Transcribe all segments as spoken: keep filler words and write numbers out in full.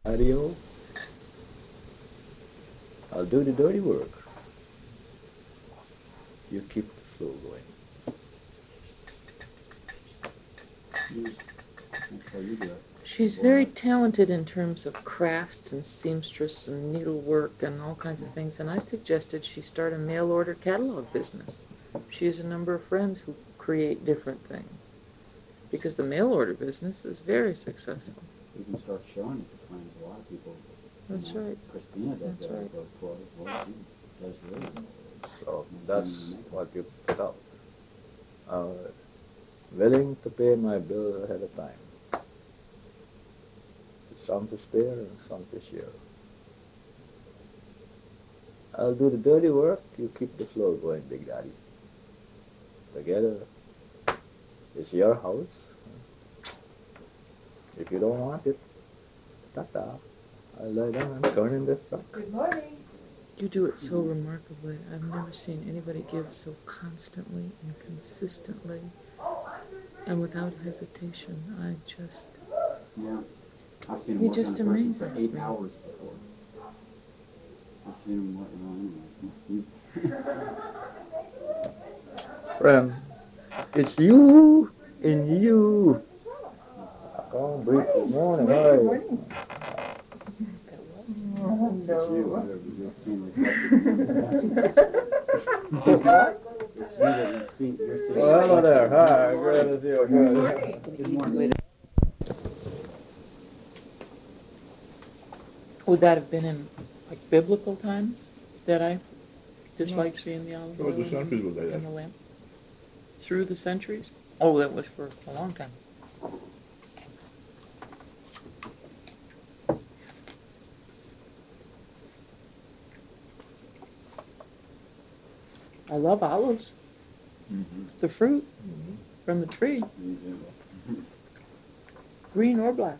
Audio, I'll do the dirty work. You keep the flow going. Mm. That's how you do it. She's very talented in terms of crafts and seamstress and needlework and all kinds of things, and I suggested she start a mail order catalog business. She has a number of friends who create different things, because the mail order business is very successful. You can start showing it to clients. A lot of people. That's you know, right. Christina does That's that right. with those toys. Well, she does really well. So Makes that's them make what you put out. Uh, willing to pay my bill ahead of time. Some to spare and some to share. I'll do the dirty work, you keep the flow going, Big Daddy. Together, it's your house. If you don't want it, ta-ta. I'll lie down and turn in the truck. Good morning. You do it so remarkably. I've never seen anybody give so constantly and consistently and without hesitation. I just, Yeah. I've seen him He work just on a person amazes for eight me. hours before. I've seen him work, well, anyway. You, Friend, it's you in you. Come on, breathe. Good morning. How are Good you? morning. Oh, it's you, no. whatever you've seen reflected. It's you that you've seen, you're seeing. Well, hello there. Hi. reflected. Glad to see you. Good Good. morning. it's an Good easy morning. way to. Would that have been in like biblical times that I disliked seeing the olive Through oil the centuries in, were there. in the lamp? Through the centuries? Oh, that was for a long time. I love olives. Mm-hmm. The fruit Mhm. from the tree, You do. green or black.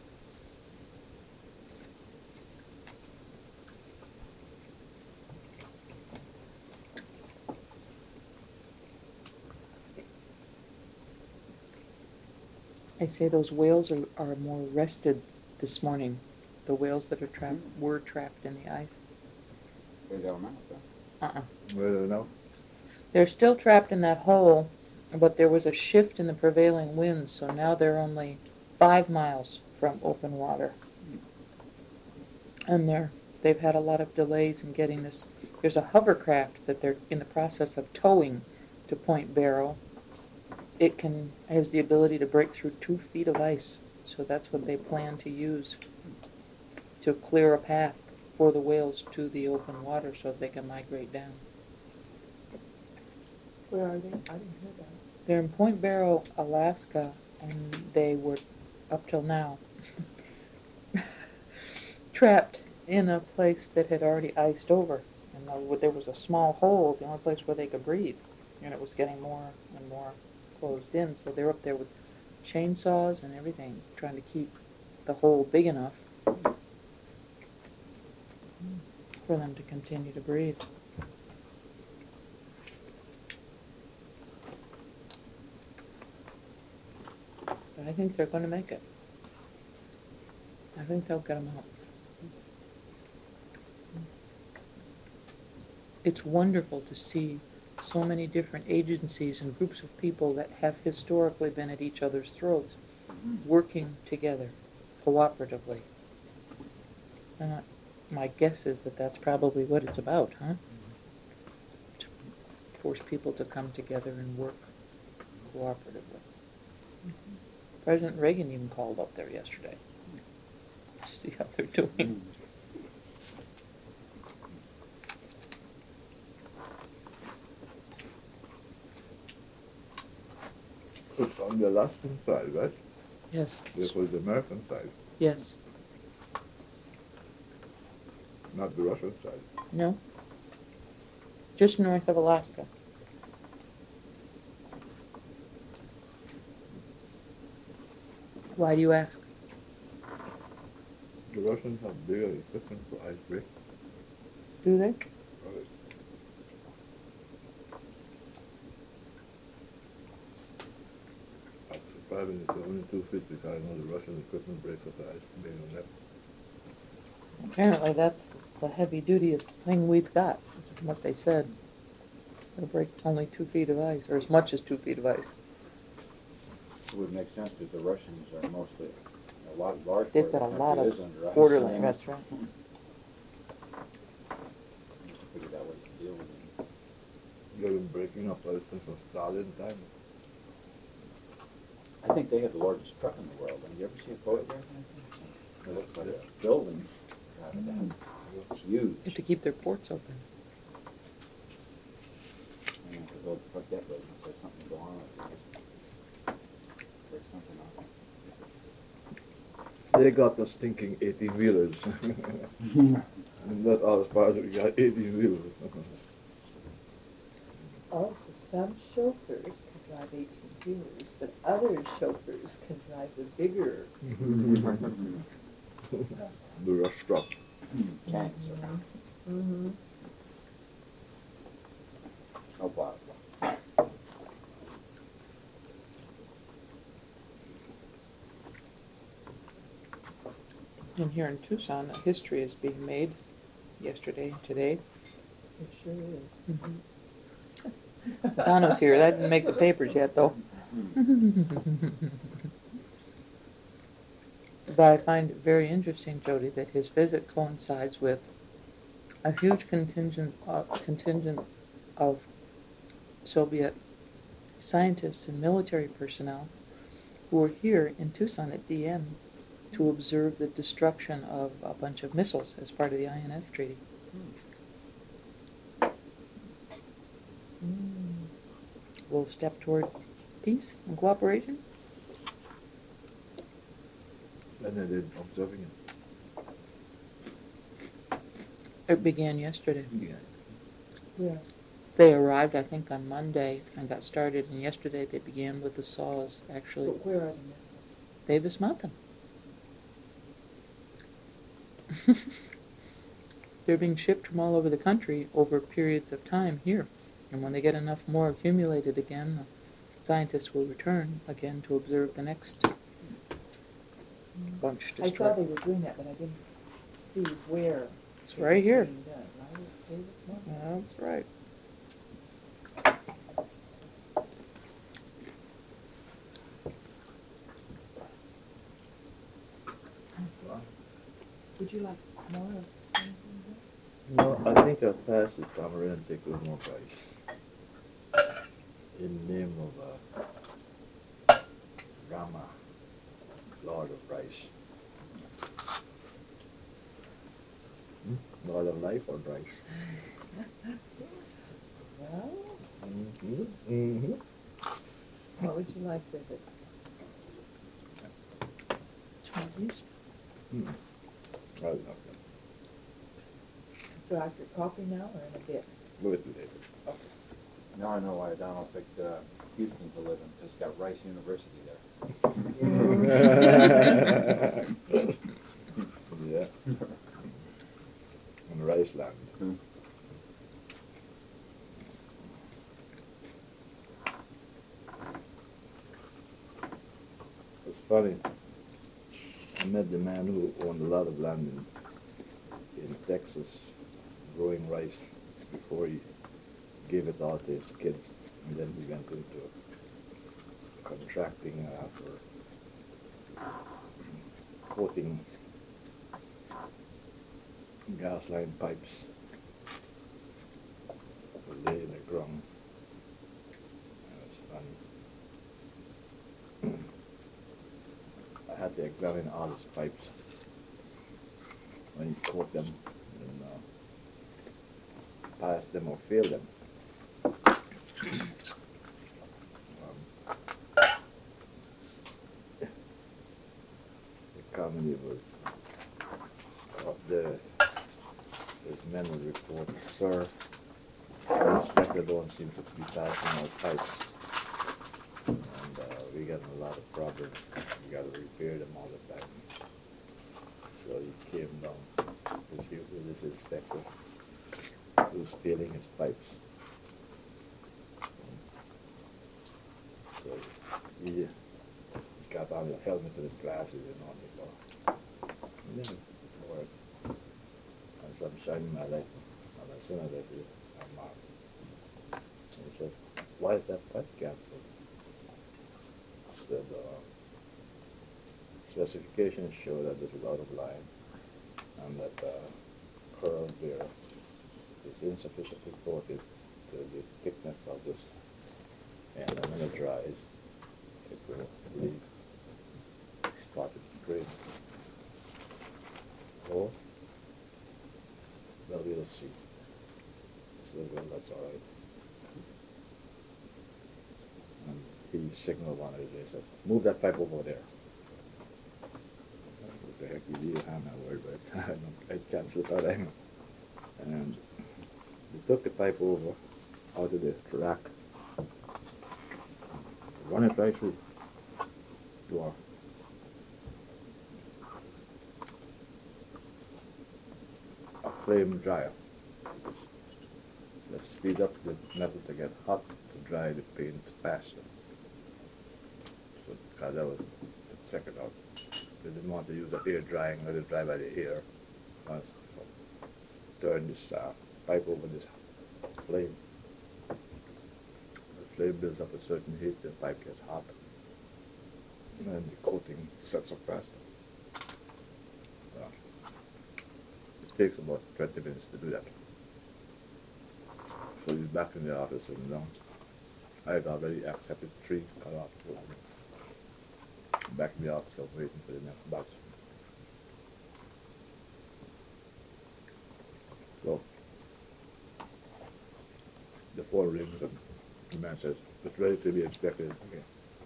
I say those whales are, are more rested this morning. The whales that are trapped were trapped in the ice. They got them out, though. Uh-uh. Where do you know? They're still trapped in that hole, but there was a shift in the prevailing winds, so now they're only five miles from open water. And they're, they've had a lot of delays in getting this. There's a hovercraft that they're in the process of towing to Point Barrow. It can has the ability to break through two feet of ice, so that's what they plan to use to clear a path for the whales to the open water so they can migrate down. Where are they? I didn't hear that. They're in Point Barrow, Alaska, and they were, up till now, trapped in a place that had already iced over. And the- there was a small hole, the only place where they could breathe, and it was getting more and more closed in. So they're up there with chainsaws and everything, trying to keep the hole big enough for them to continue to breathe. But I think they're going to make it. I think they'll get them out. It's wonderful to see so many different agencies and groups of people that have historically been at each other's throats, working together, cooperatively. Uh, my guess is that that's probably what it's about, huh? To force people to come together and work cooperatively. President Reagan even called up there yesterday to see how they're doing. It's on the Alaskan side, right? Yes, This was the American side, yes, not the Russian side. no? Just north of Alaska. Why do you ask? The Russians have bigger equipment for ice break. Do they? Right. I'm surprised it's only two feet because I know the Russian equipment breaks up the ice big on that. Apparently that's the heavy dutiest thing we've got, is what they said. It'll break only two feet of ice, or as much as two feet of ice. It would make sense because the Russians are mostly, a lot, large They've part got of a the lot country of is under ice. borderland, that's right. Figured out ways to deal with it. They've been breaking up ice since Stalin time. I think they have the largest truck in the world. Have you ever seen a photograph? It looks like a building. driving down. It's huge. You have to keep their ports open. You know, 'cause they'll put that building, so there's something going on with it. Break something off. They got the stinking eighteen wheelers. Not all as far as we got eighteen wheelers. Also, some chauffeurs can drive eighteen wheelers, but other chauffeurs can drive the bigger. The rush truck. Tanks or Mm-hmm. snowplow. And here in Tucson, a history is being made yesterday and today. It sure is. Donna's here. That didn't make the papers yet, though. But I find it very interesting, Jody, that his visit coincides with a huge contingent, uh, contingent of Soviet scientists and military personnel who are here in Tucson at D M to observe the destruction of a bunch of missiles as part of the I N F Treaty. Mm. A little step toward peace and cooperation. And then they're observing it. It began yesterday. Yeah. Yeah. They arrived, I think, on Monday and got started, and yesterday they began with the saws, actually. But where are the missiles? Davis Mountain. They're being shipped from all over the country over periods of time here. And when they get enough more accumulated again, the scientists will return again to observe the next bunch I saw destroyed. they were doing that, but I didn't see where. It's it right was here. being done. Right at Davis Mountain. That's right. Would you like more of anything? No, I think I'll pass it. I'm going to take a little more rice. In the name of uh, Rama, Lord of Rice. Hmm? Lord of Life or Rice? Well, Mm-hmm. Mm-hmm. what would you like with it? Chinese. Mm. I love them. So after coffee now or in a bit? Move it to David. Now I know why Donald picked uh, Houston to live in, because it's got Rice University there. Yeah. On Rice land. Hmm. It's funny. I met the man who owned a lot of land in, in Texas, growing rice, before he gave it all to his kids. And then he went into contracting uh, for coating gas line pipes to lay in the ground. It was funny. I had to examine all his pipes when he coat them and uh, pass them or fail them. Um, the comedy was up there. His men would report, sir, the inspector don't seem to be passing our pipes. And uh, we got in a lot of problems. We got to repair them all the time. So he came down with, you, with his inspector, who was failing his pipes. So he got on his helmet and his glasses and all that. And then it worked. shining my light. And as soon as I see it, I'm marked. And he says, why is that pipe canceled? I said, uh, specifications show that this is out of line and that uh, curve there is insufficiently coated to the thickness of this. And then when it dries, it will leave spotted green. Oh, well, we'll see. So, well, that's all right. And he signaled one of the days, said, move that pipe over there. What the heck you do? I'm not worried about it. I can't slip out anymore. And we took the pipe over out of the rack, run it right through to our a flame dryer. Let's speed up the metal to get hot to dry the paint faster. So, because that was the second out. They didn't want to use the air drying, let it dry by the air. So turn this uh, pipe over this flame. The flame builds up a certain heat, the pipe gets hot, and the coating sets up faster. Uh, it takes about twenty minutes to do that. So he's back in the office and um, I had already accepted three cut off. Back in the office, I'm waiting for the next batch. So the phone rings and the man says, it's ready to be inspected again.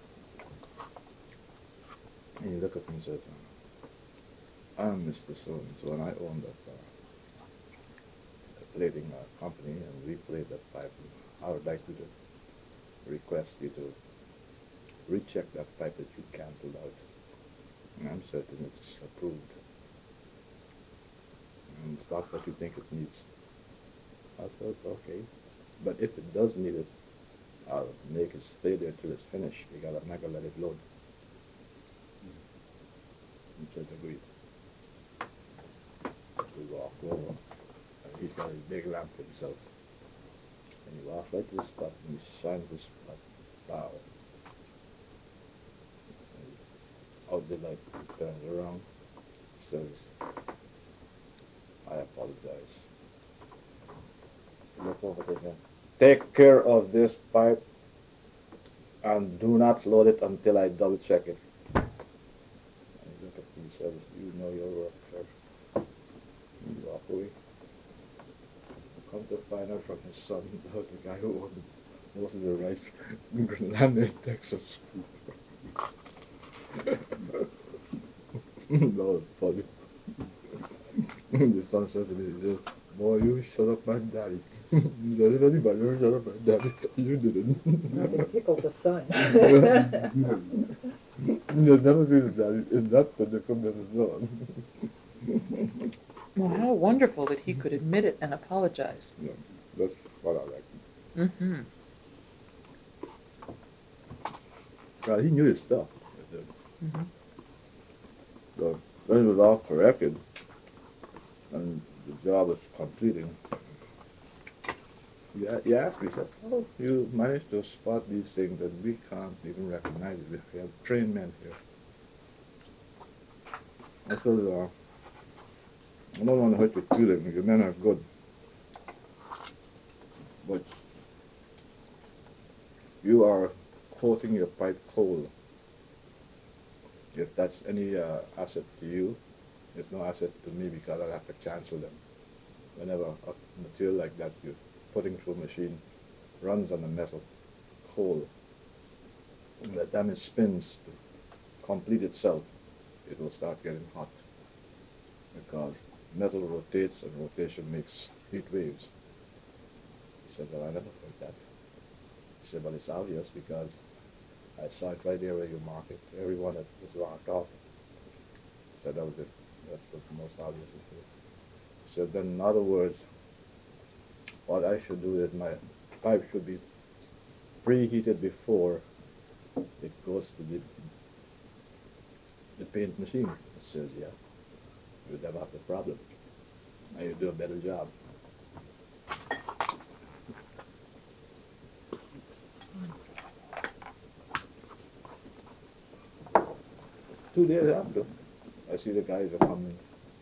And he looked at me and says, I'm Mister So-and-so and I own that uh, plating uh, company and we plate that pipe. I would like you to request you to recheck that pipe that you cancelled out. And I'm certain it's approved. And it's not what you think it needs. I said, okay. But if it does need it, I'll make it stay there till it's finished. You gotta, I'm not gonna let it load. He says, agreed. We walk over, and he's got a big lamp himself. And he walks right to the spot, and he shines the spot. Wow. Out the light, he turns around, says, I apologize. Look over to him. Take care of this pipe and do not load it until I double check it. And he looked at me and says, you know your work, sir. And he walked away. Come to find out from his son, that was the guy who owned most of the rice land in Texas. That was funny. The son said to me, boy, you shut up my daddy. He said, if anybody ever shut up my daddy, you didn't. Nothing tickled the sun. You'll never see the daddy in that predicament as well. Well, how wonderful that he could admit it and apologize. Yeah, that's what I like. Mm-hmm. Well, he knew his stuff. Mm-hmm. So when it was all corrected and the job was completing, he, a- he asked me, he said, oh, you managed to spot these things that we can't even recognize it. We have trained men here. I said, uh, I don't want to hurt your feelings, your men are good. But you are coating your pipe coal. If that's any uh, asset to you, it's no asset to me because I'll have to cancel them. Whenever a material like that you're putting through a machine runs on a metal coal, and by the time it spins to complete itself, it will start getting hot because metal rotates and rotation makes heat waves. He said, well, I never heard that. He said, well, it's obvious because I saw it right there where you mark it. Everyone that was marked off. He said, that was it. That was the most obvious. He said, then in other words, what I should do is my pipe should be preheated before it goes to the, the paint machine. It says, yeah, you would never have the problem. And you do a better job. Two days after, I see the guys are coming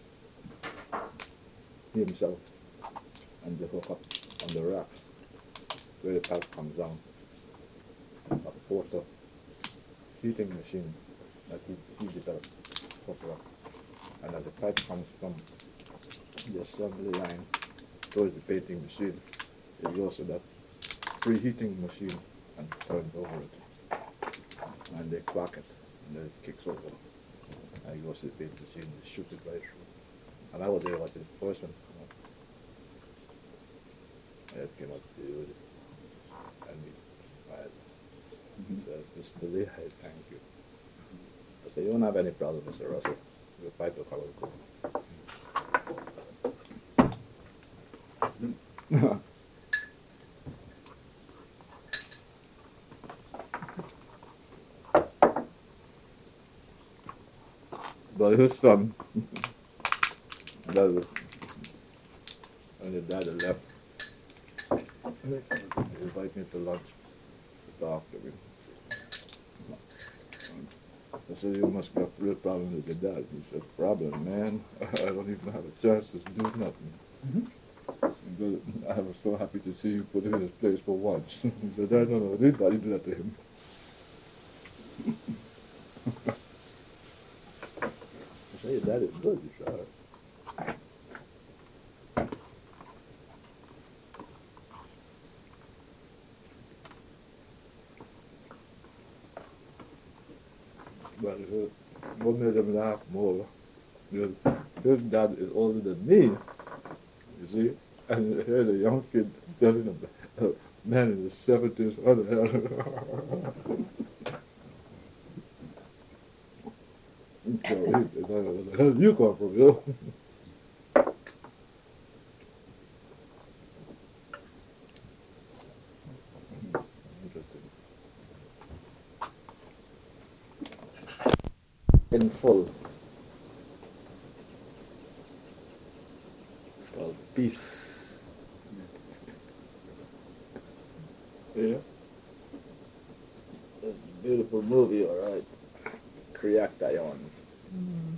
himself and they hook up on the racks where the pipe comes down. A porta heating machine that he, he developed, hook up. And as the pipe comes from the assembly line towards the painting machine, it goes to that preheating machine and turns over it. And they clock it, and then it kicks over. And it goes to the painting machine and shoot it right through. And I was there watching the first one come up. And it came up beautiful. And we smiled. He says, Mister Lee, I thank you. I said, you don't have any problem, Mister Russell. The pipe will cover it. But his son, that was, when his dad had left, he invited me to lunch to talk to him. I said, you must have a real problem with your dad. He said, problem, man? I don't even have a chance to do nothing. Mm-hmm. I was so happy to see you put him in his place for once. He said, I don't know, anybody do that to him. I said, your dad is good, you sure. But his, what made him laugh more, his, his dad is older than me, you see, and here's a young kid telling a, a man in his seventies, what the hell? So he says, where the hell did you come from, yo? In full. It's called Peace. Yeah. It's a beautiful movie, all right. Kriak Dayon. Mm.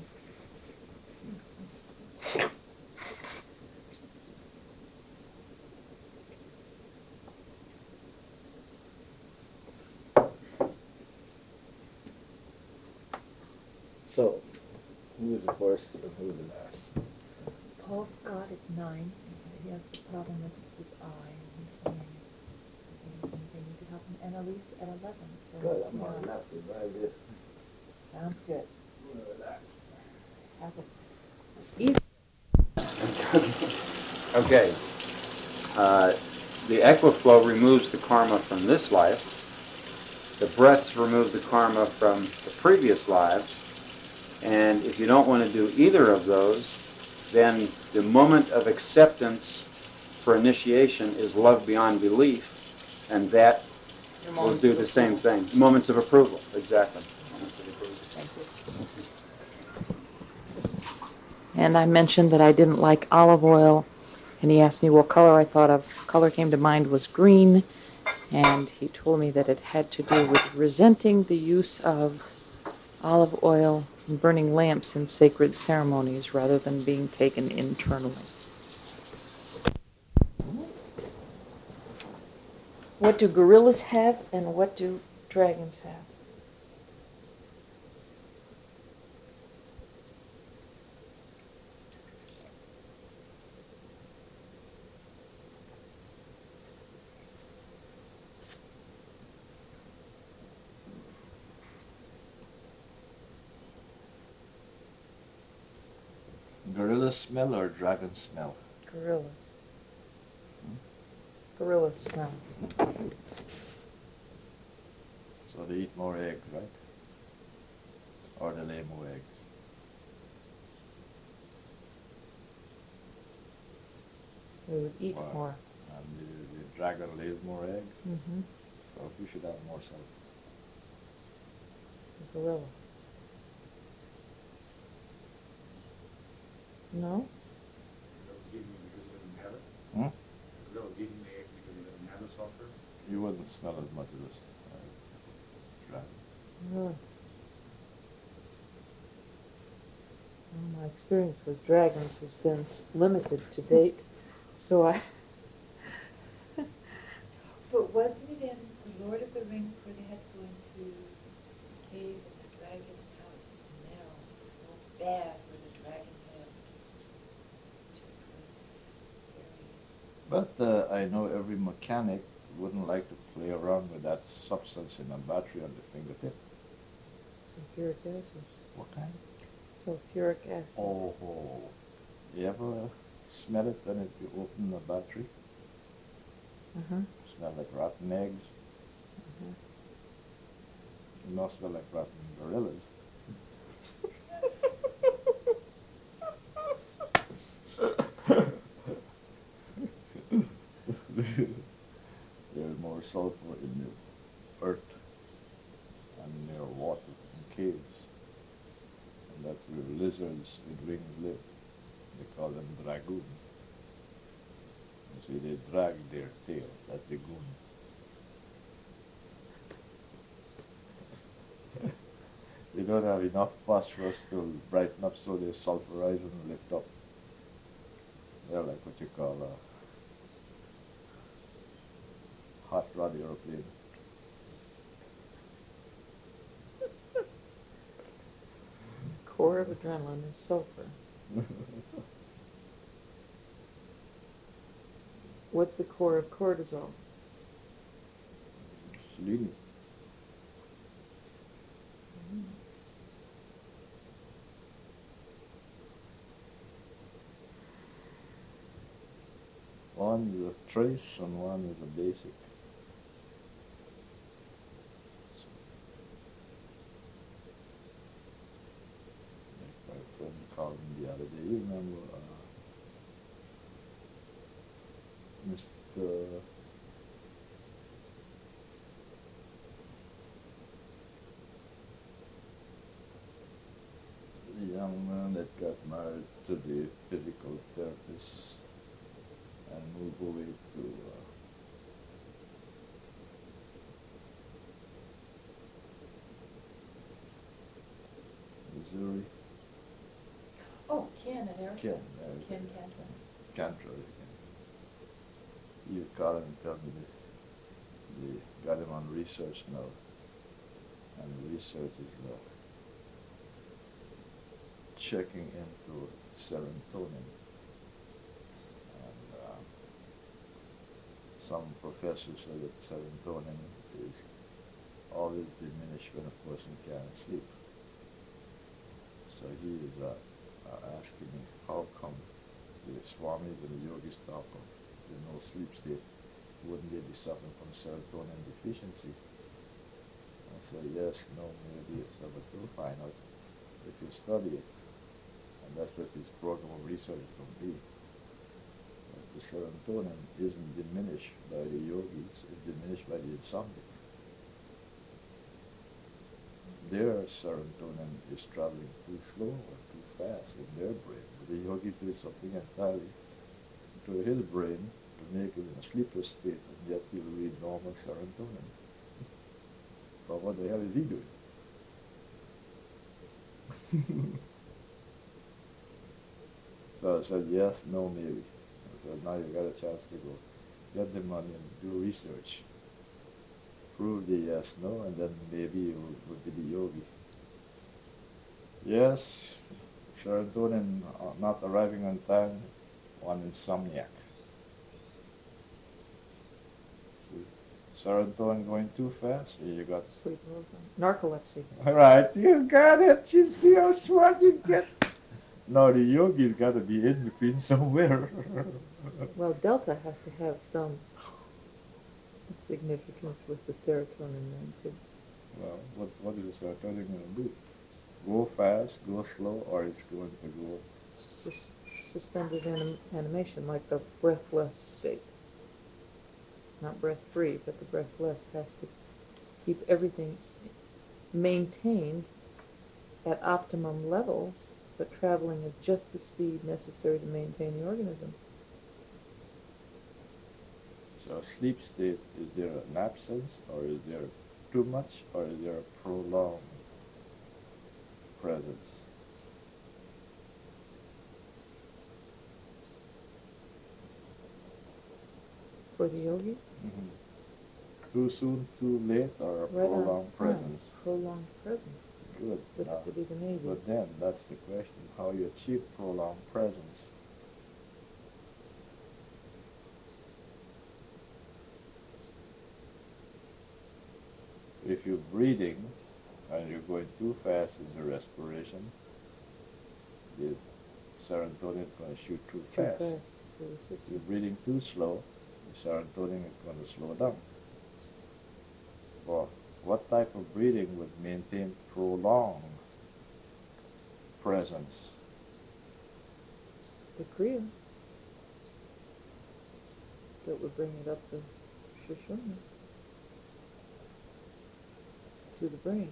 So, who is the first and who is the last? Paul Scott at nine. He has the problem with his eye, and he's saying if they need to help him. And Elise at eleven. So Good, I'm yeah. on the left, right here. Sounds good. Relax. Have it. Okay. Uh, the Equiflow removes the karma from this life. The breaths remove the karma from the previous lives. And if you don't want to do either of those, then the moment of acceptance for initiation is love beyond belief, and that will do the same thing. Moments of approval, exactly. Moments of approval. Thank you. And I mentioned that I didn't like olive oil, and he asked me what color I thought of. Color came to mind was green, and he told me that it had to do with resenting the use of olive oil and burning lamps in sacred ceremonies rather than being taken internally. What do gorillas have and what do dragons have? Gorilla smell or dragon smell? Gorillas. Gorillas smell. So they eat more eggs, right? Or they lay more eggs? They would eat Wow. more. And the, the dragon lays more eggs, Mm-hmm. so we should have more cells. Gorilla. No? Hmm? A little eating the egg because it doesn't have the sulfur. You wouldn't smell as much as this uh, dragon. Really? Well, my experience with dragons has been s- limited to date, so I, But wasn't it in The Lord of the Rings where they had to go into the cave and the dragon, how it smelled so bad where the dragon lived? Just was very, But uh, I know every mechanic wouldn't like to play around with that substance in a battery on the fingertip. sulfuric acid. What kind? Sulfuric acid. Oh, oh. You ever smell it when it, you open the battery? Uh-huh. Smell like rotten eggs. Uh-huh. It must smell like rotten gorillas. There's more sulfur in the earth and near water in caves. And that's where lizards with wings live. They call them dragoon. You see, they drag their tail, that's the goon. They don't have enough phosphorus to brighten up, so they sulfurize and lift up. They're like what you call a hot rod aeroplane. Core of adrenaline is sulfur. What's the core of cortisol? Selenium. One is a trace and one is a basic. Like my friend called me the other day, you remember uh, Mister The young man that got married to the physical therapist and moved away to uh, Missouri. oh, Ken at Air. Ken, uh, Ken Cantor. Cantor. He would call him and tell me that they got him on research now. And the research is uh, checking into serotonin. And uh, some professors say that serotonin is always diminished when a person can't sleep. So he is uh, uh, asking me, how come the swamis and the yogis talk of the no sleep state, wouldn't they be suffering from serotonin deficiency? I said, yes, no, maybe it's a, but you'll find out if you study it. And that's what this program of research is going to be. That the serotonin isn't diminished by the yogis, it's diminished by the insomniac. Their serotonin is traveling too slow or too fast in their brain. But the yogi did something entirely to his brain to make him in a sleepless state, and yet he'll read normal serotonin. But what the hell is he doing? So I said, yes, no, maybe. I said, now you got a chance to go get the money and do research. Prove the yes, no, and then maybe you will be the yogi. Yes, serotonin uh, not arriving on time, one insomniac. Serotonin going too fast, you got... Sleep narcolepsy. All right, you got it. You see how smart you get. No, the yogi's got to be in between somewhere. Well, delta has to have some significance with the serotonin then too. Well, what, what is the serotonin going to do? Go fast, go slow, or it's going to go... Sus- suspended anim- animation, like the breathless state. Not breath-free, but the breathless has to keep everything maintained at optimum levels, but traveling at just the speed necessary to maintain the organism. So sleep state, is there an absence, or is there too much, or is there a prolonged presence? For the yogi, Mhm. Too soon, too late, or a right on prolonged time, presence? prolonged presence Good. would Now, have to be the maybe. but then, that's the question, how you achieve prolonged presence. If you're breathing and you're going too fast in the respiration, the serotonin is going to shoot too Too fast. fast through the If you're system. breathing too slow, the serotonin is going to slow down. Well, what type of breathing would maintain prolonged presence? The Kriya that would bring it up to Shushumna, to the brain.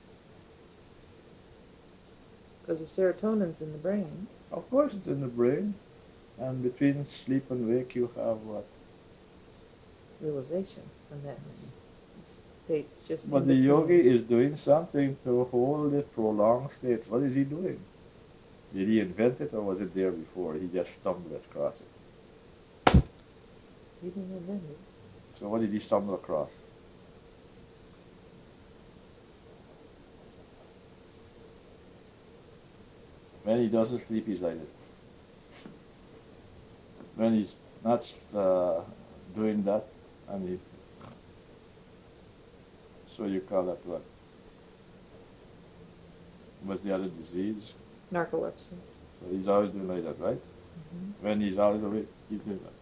Because the serotonin's in the brain. Of course, it's in the brain. And between sleep and wake, you have what? Realization, and that's state just But in the between. yogi is doing something to hold the prolonged state. What is he doing? Did he invent it, or was it there before? He just stumbled across it. He didn't invent it. So what did he stumble across? When he doesn't sleep, he's like this. When he's not uh, doing that, and he, so you call that what? What's the other disease? Narcolepsy. So he's always doing like that, right? Mm-hmm. When he's out of the way, he's doing that.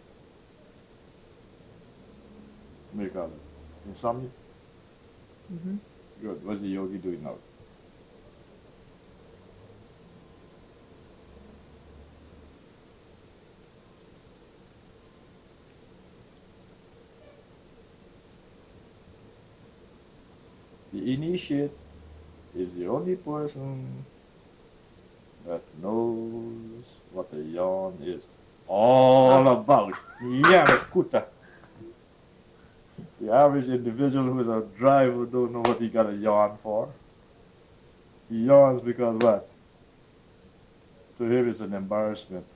What do you call it? Insomnia? Mm-hmm. Good. What's the yogi doing now? The initiate is the only person that knows what a yawn is all about. Yamakuta. The average individual who's a driver don't know what he got a yawn for. He yawns because what? To him it's an embarrassment.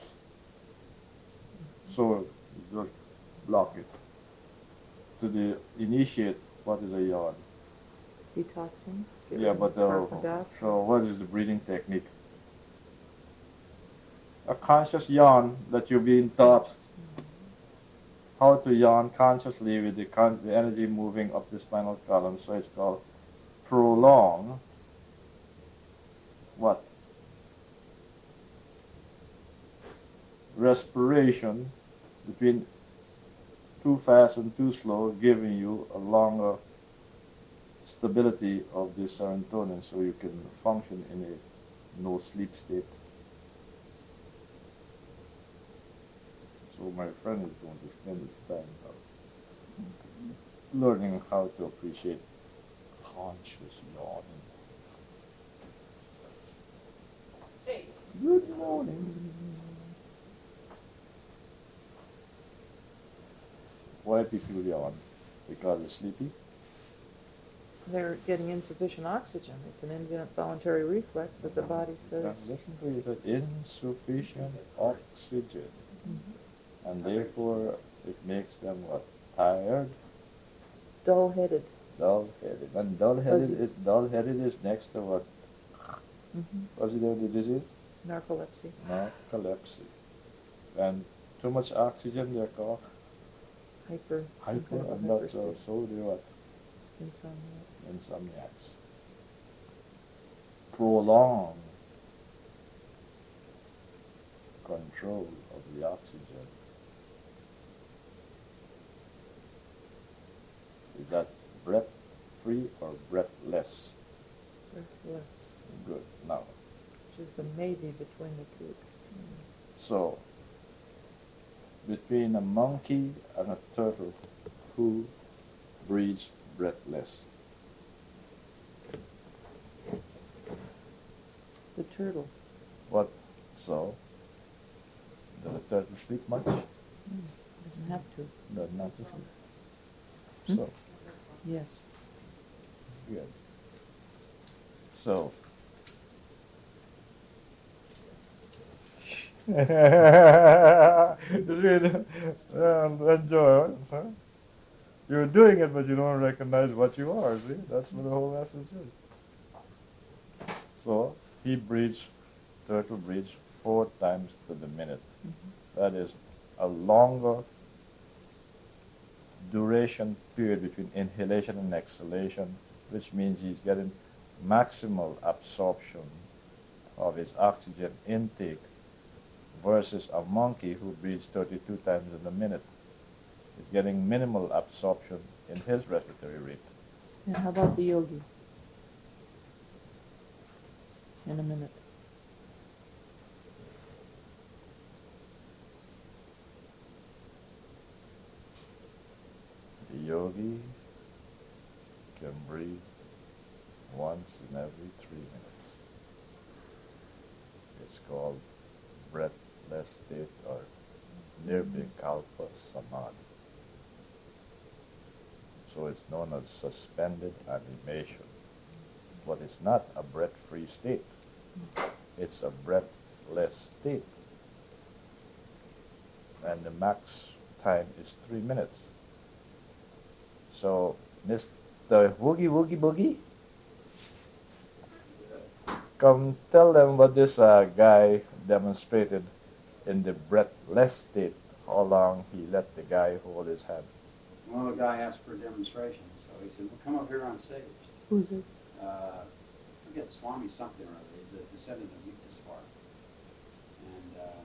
So just block it. To the initiate, what is a yawn? Detoxing. Get Yeah, rid of but the uh, carbon dioxide. so what is the breathing technique? A conscious yawn that you're being taught how to yawn consciously with the, con- the energy moving up the spinal column. So it's called prolong. What? Respiration between too fast and too slow, giving you a longer stability of the serotonin so you can function in a no sleep state. So my friend is going to spend his time uh, learning how to appreciate conscious yawning. Hey. Good morning. Why people yawn? Because they're sleepy? They're getting insufficient oxygen. It's an involuntary reflex that the body Now says. listen to it, insufficient oxygen. Mm-hmm. And therefore it makes them what? Tired? Dull-headed. Dull-headed. And dull-headed Fuzzy. is dull-headed is next to what? Mm-hmm. What's the name of the disease? Narcolepsy. Narcolepsy. And too much oxygen, they're called Hyper. some hyper, kind of a and not hyper so, state. so they're what? Insomnia. Insomniacs. Prolong control of the oxygen. Is that breath free or breathless? Breathless. Good. Now, Which is the maybe between the two extremes. so between a monkey and a turtle, who breathes breathless? The turtle. What? So, does the turtle sleep much? Mm. Doesn't have to. Does not to Hmm? So, Yes. good. So, just read, uh, enjoy it. Huh? You're doing it, but you don't recognize what you are. See, that's what the whole essence is. So he breathes, turtle breathes four times to the minute. Mm-hmm. That is a longer duration period between inhalation and exhalation, which means he's getting maximal absorption of his oxygen intake versus a monkey who breathes thirty-two times in a minute. He's getting minimal absorption in his respiratory rate. And how about the yogi? In a minute. The yogi can breathe once in every three minutes. It's called breathless state or nirvikalpa samadhi. So it's known as suspended animation. But it's not a breath-free state. It's a breathless state. And the max time is three minutes. So, Mister Woogie Woogie Boogie, come tell them what this uh, guy demonstrated in the breathless state, how long he let the guy hold his hand. Well, the guy asked for a demonstration, so he said, well, come up here on stage. Who's it? Uh, I forget, Swami something or other. He's a descendant of Yuktaswar. And uh,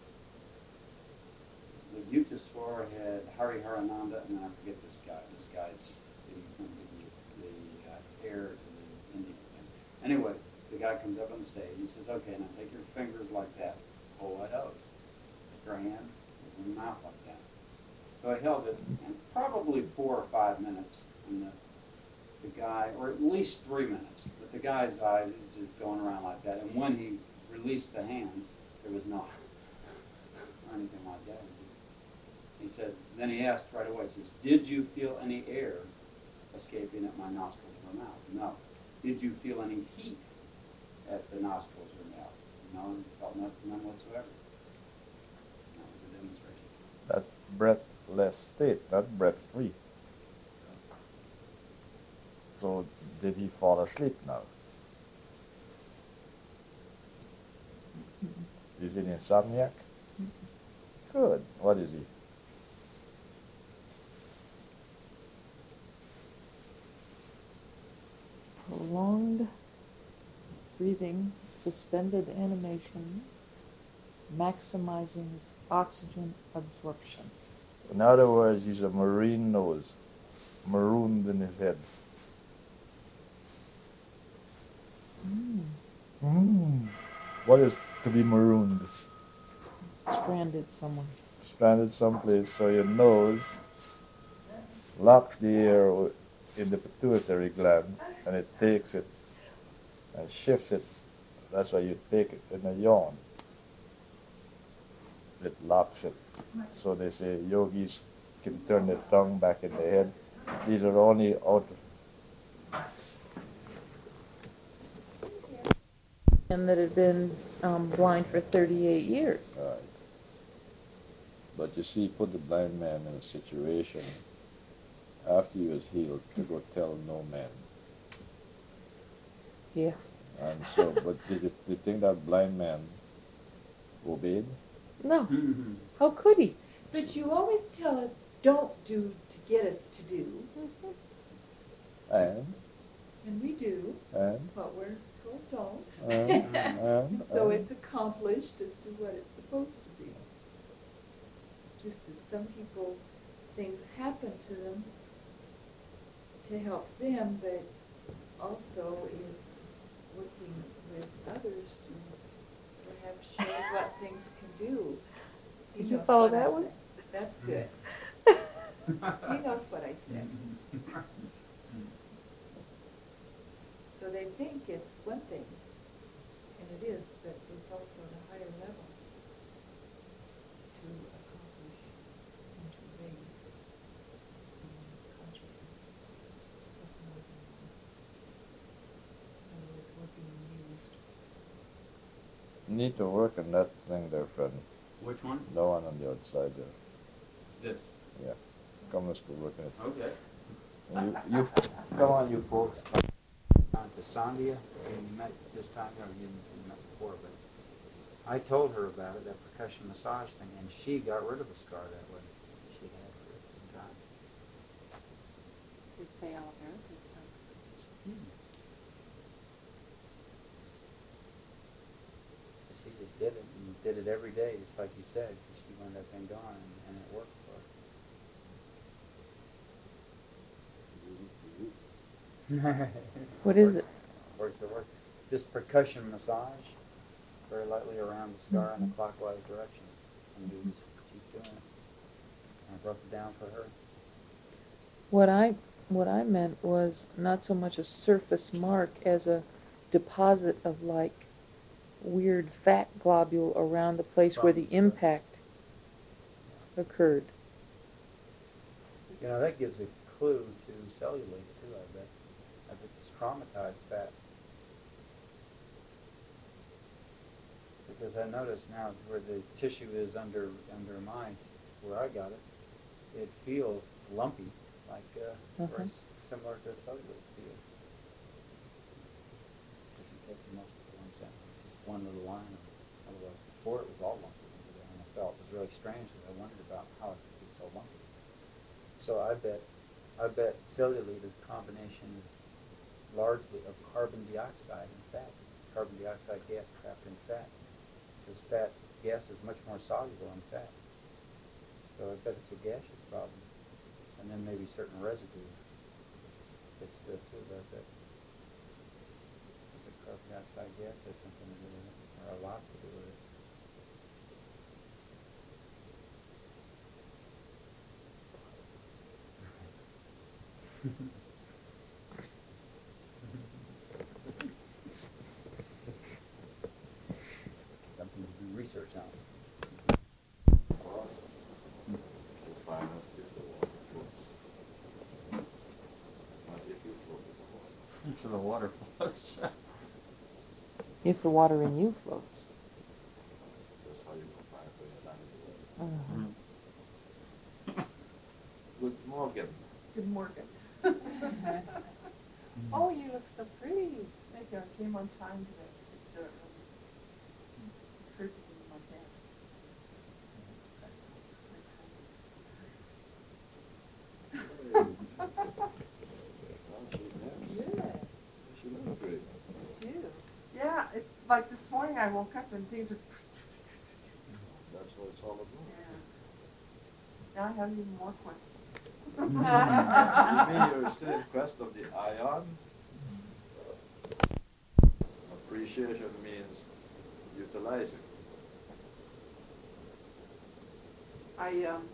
the Yuktaswar had Hari Harananda, and I forget this guy. This guy's the, the, the uh, heir to the Indian thing. Anyway, the guy comes up on the stage and says, okay, now take your fingers like that. Pull it out. Take your hand, open your mouth like that. So I held it, and probably four or five minutes, and the, the guy, or at least three minutes, but the guy's eyes is just going around like that. And when he released the hands, there was no, or anything like that. He, just, he said, then he asked right away, he says, did you feel any air escaping at my nostrils or mouth? No. Did you feel any heat at the nostrils or mouth? No, felt none, none whatsoever. That was a demonstration. That's breathless state, not breath-free. So did he fall asleep now? Is he an insomniac? Good. What is he? Prolonged breathing, suspended animation, maximizing his oxygen absorption. In other words, he's a marine nose, marooned in his head. Mm. Mm. What is to be marooned? Stranded somewhere. Stranded someplace, so your nose locks the air in the pituitary gland, and it takes it and shifts it. That's why you take it in a yawn. It locks it. So they say yogis can turn their tongue back in the head. These are only out And that had been um, blind for thirty-eight years. Right. But you see, put the blind man in a situation after he was healed to go tell no man. Yeah. And so, but did you, did you think that blind man obeyed? No. Mm-hmm. How could he? But you always tell us, don't do to get us to do, And, and we do and, what we're told don't. and, and, So and. it's accomplished as to what it's supposed to be. Just as some people, things happen to them to help them, but also it's working with others to perhaps show what things can do. He Did you knows follow what I that one? said. That's good. He knows what I said. So they think it's one thing, and it is, but it's also the higher level to accomplish. need to work on that thing there, Fred. Which one? The one on the outside there. This. Come, let's go work on it. Okay. And you, you, come on, you folks. Uh, to Sandia, you met this time, or you, you met before, but I told her about it, that percussion massage thing, and she got rid of a scar that way. She had for some time. His pay all American sounds good. She just did it, and did it every day, just like you said, 'cause she wanted that thing going, and, and it worked for her. What is it? Works, it works. Just percussion massage, very lightly around the scar in a clockwise direction. And you just keep doing it. I broke it down for her. What I what I meant was not so much a surface mark as a deposit of like weird fat globule around the place where the impact occurred. You know, that gives a clue to cellulite too, I bet. I bet it's traumatized fat. Because I notice now where the tissue is under under mine, where I got it, it feels lumpy, like uh, Uh-huh. very s- similar to cellulite feels. If you take the most of one cent, just one little line of it. Otherwise, before it was all lumpy under there, and I felt it was really strange that I wondered about how it could be so lumpy. So I bet, I bet cellulite is a combination largely of carbon dioxide and fat. Carbon dioxide gas trapped in fat. Because fat gas is much more soluble in fat. So I bet it's a gaseous problem. And then maybe certain residue fits to it too, but I bet the carbon dioxide gas has something to do with it, or a lot to do with it. Something to do research on. We'll find out if the water floats. Not if you float in the water. To the water flows. If the water in you floats. That's how you can find it when you land in the water. Uh-huh. Good morning. Good morning. Oh, you look so pretty. Thank you. I came on time today. It's still perfect in my hair. Yeah, She looks great. you. Yeah, it's like this morning I woke up and things are. That's what it's all about. Yeah. Now I have even more questions. You mean you're still in quest of the ion? Appreciation means utilizing. I um,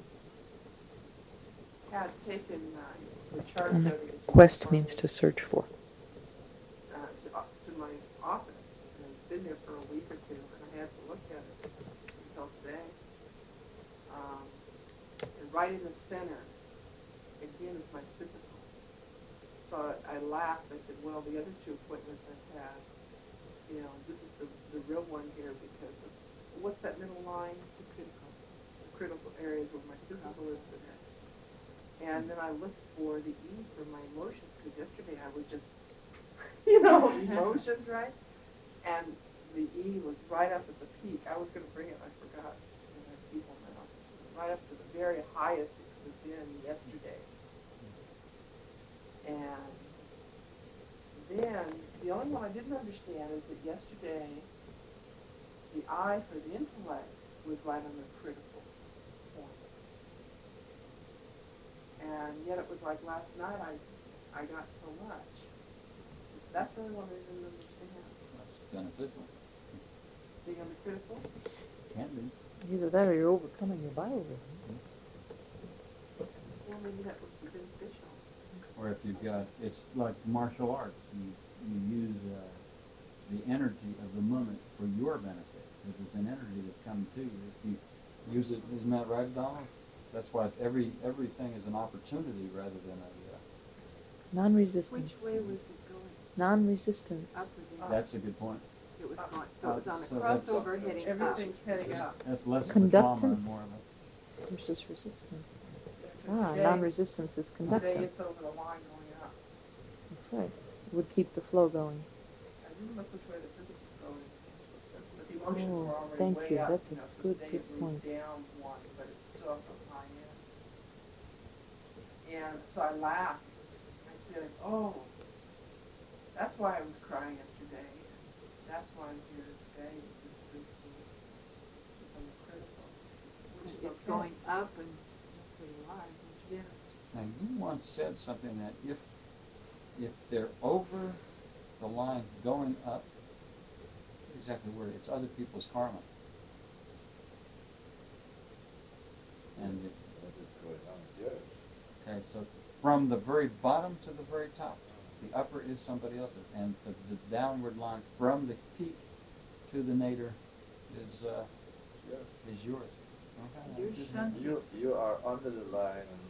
had taken uh, the charge And of the it quest for means me, to search for. uh, to, uh, to my office, and it's been there for a week or two, and I had to look at it until today. Um, and right in the center, again, is my physical. So I, I laughed. I said, well, the other two appointments I've had, you know, this is the, the real one here because of, what's that middle line? The critical, the critical areas where my physical is today. And then I looked for the E for my emotions because yesterday I was just, you know, emotions, right? And the E was right up at the peak. I was going to bring it, I forgot. And I had people in my office. Right up to the very highest it could have been yesterday. And then the only one I didn't understand is that yesterday the I for the intellect was right on the critical point. And yet it was like last night I I got so much. That's the only one I didn't understand. That's beneficial. Being on the critical? Can be. Either that or you're overcoming your biorhythm. Well, maybe that was beneficial. Or if you've got, it's like martial arts. You, you use uh, the energy of the moment for your benefit. Because it's an energy that's coming to you. If you use it, isn't that right, Donald? That's why it's every everything is an opportunity rather than a. Uh, Non-resistance. Which way was it going? Non-resistance. Up or down? that's a good point. it was going, so it was on the So that's- crossover heading up. Everything's heading up. That's less of a trauma and Conductance. more of a... Versus resistance. And Ah, today- non-resistance is Today conductance. it's over the line going up. That's right. It would keep the flow going. I didn't look which way the physical's going. But the emotions Oh, were already thank way you. up. That's a know, so good- today good it point. moved down one, but it's still up at high end. And so I laughed. I said, oh, that's why I was crying yesterday. That's why I'm here today. Because it's uncritical. Which is It's okay. going up and that's where you are, which is Now, you once said something that if, if they're over the line going up, exactly where, it's other people's karma. And it, What is going on here? okay, so from the very bottom to the very top, the upper is somebody else's, and the, the downward line from the peak to the nadir is, uh, Yeah. is yours. Okay, You're just- shunting. You, you are under the line and,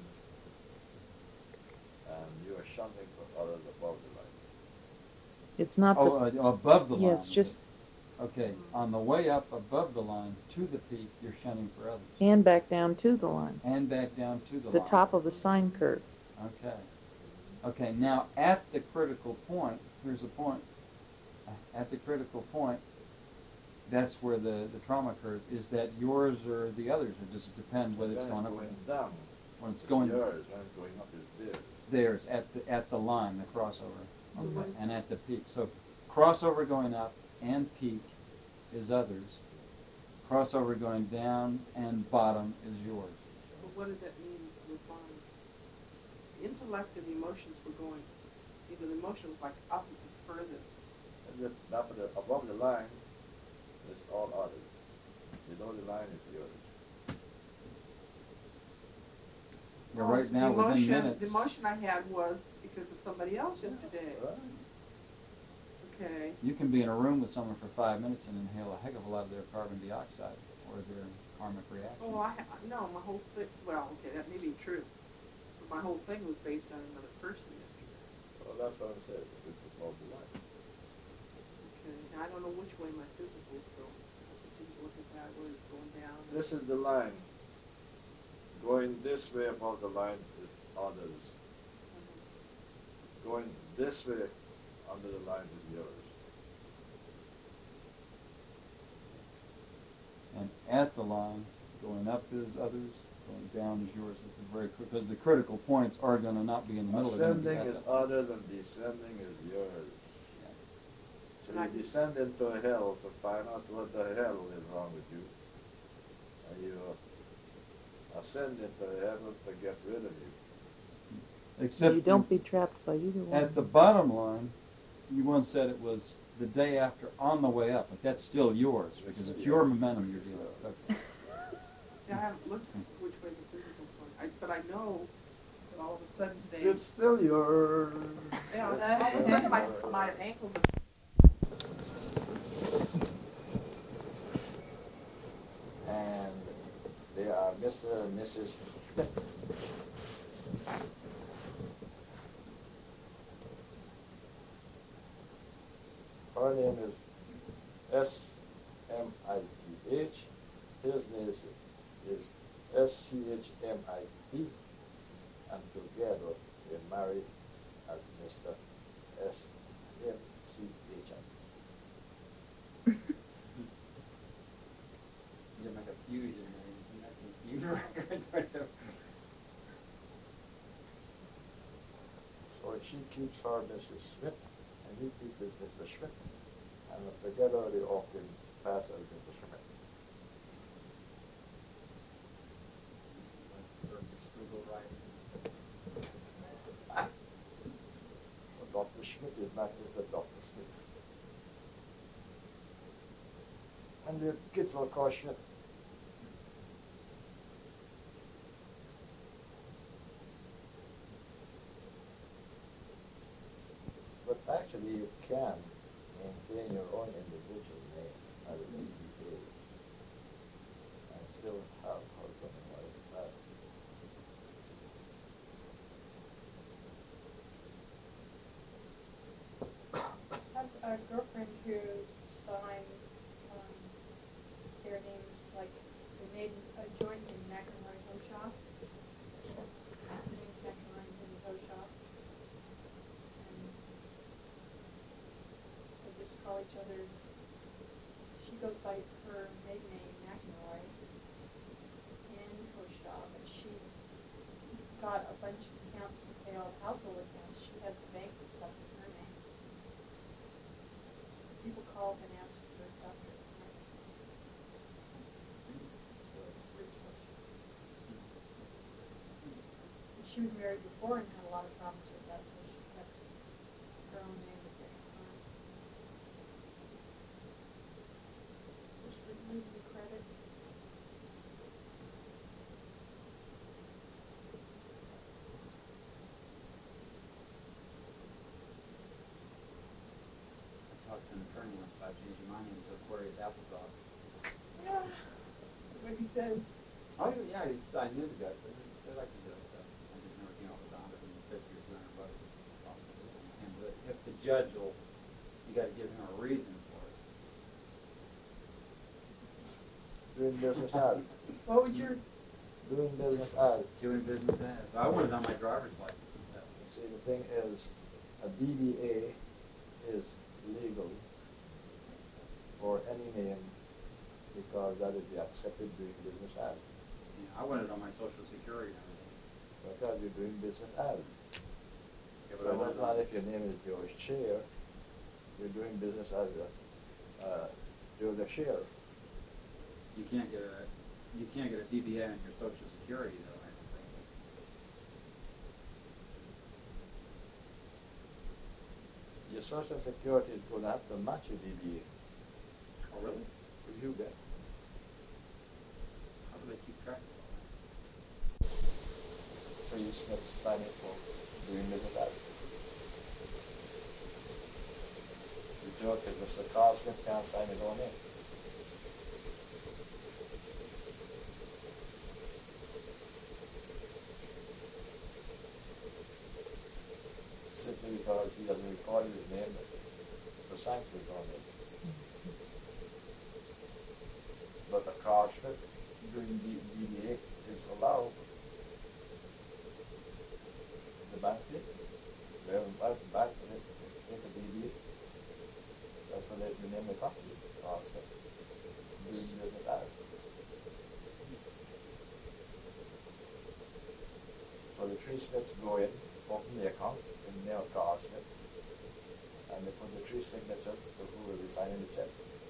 and you are shunting for others above the line. It's not Oh, the, uh, above the line. yeah, it's is just, it? Okay, on the way up above the line to the peak, you're shunting for others. and back down to the line. And back down to the The line. top of the sine curve. Okay. Okay, now at the critical point, here's the point. At the critical point, that's where the, the trauma occurs. Is that yours or the others? It just depends whether it's When going up or going down. when it's It's going yours, when it's going up is theirs. theirs at the at the line, the crossover. So what is- And at the peak. So crossover going up and peak is others. Crossover going down and bottom is yours. So what did that mean with mine? The intellect and the emotions were going, either the emotion was like up at the furthest. And the, up the, above the line is all others. Below the line is yours. You're Oh, right so now the within emotion, minutes. The emotion I had was because of somebody else yesterday. Right? Okay. You can be in a room with someone for five minutes and inhale a heck of a lot of their carbon dioxide or their karmic reaction. Oh, I, ha- no, my whole thing, well, okay, that may be true. But my whole thing was based on another person yesterday. Well, that's what I'm saying. It's above the line. Okay. Now, I don't know which way my physical is going. I didn't look at that, whether it's going down. This is the line. Going this way above the line is others. Mhm. Going this way under the line is yours. And at the line, going up is others, going down is yours. This is very because the critical points are going to not be in the middle. they're gonna be Ascending at is the- others and descending is yours. So And I- you descend into a hell to find out what the hell is wrong with you. And you ascend into heaven to get rid of you. Except You don't be trapped by either one. at the bottom line, you once said it was the day after on the way up, but that's still yours because it's your momentum you're dealing with. Okay. See, I haven't looked at which way the physical's going. I, but I know that all of a sudden today, It's still yours. yeah, It's all of a still sudden my, yours. my ankles are And they are Mister and Missus Schmidt. Her name is S M I T H. His name is, is S C H M I T. And together they're married as Mister S M C H I. You make a fusion, you make records right there. So she keeps her Missus Schmidt, and he keeps his Mister Schmidt, and together they often pass as Mister Schmidt. So Doctor Schmidt is not Mister Doctor Schmidt. And the kids are called Schmidt. But actually, you can maintain your own individual name as an A B A and still have husband and wife married. I have a girlfriend who saw call each other, she goes by her maiden name, McEnroy, and Koshov, and she got a bunch of accounts to pay all the household accounts. She has the bank stuff in her name. People call and ask for a doctor. It's really pretty close. And she was married before and had a lot of problems with that, so she kept her own name the second time. So she didn't lose any credit. I talked to an attorney once about changing my name to Aquarius Applesauce. Yeah. What you said. Oh, yeah, he's, I knew the guy, but he said I could do it, so I just never came up with a hundred and fifty or two hundred bucks. And the- if the judge will, you gotta give him a reason for it. Doing business as. What would your, Doing business as. Doing business as, I wanted on my driver's license and stuff. See, the thing is, a D B A is legal for any name because that is the accepted doing business as. Yeah, I wanted on my social security and everything. Because you're doing business as. Yeah, So but I that's wanted not on- if your name is George Chair, you're doing business as a, uh, Joe the Sheriff. You can't get a, you can't get a D B A on your social security though, I don't think. Your social security is gonna have to match your D B A. Oh, really? With you get. How do they keep track of all that? So you just sign it for doing business as. The joke is Mister Carl Smith can't sign his own name. Simply because he hasn't recorded his name for sign his own name. But the Carl Smith doing D B A is allowed. The bank did. They haven't back, back to it, take a D B A. That's what they rename the company, Carl Smith. Doing business as. So the three Smiths go in, open the account, and nail Carl Smith. And they put the three signatures for who will be signing the check.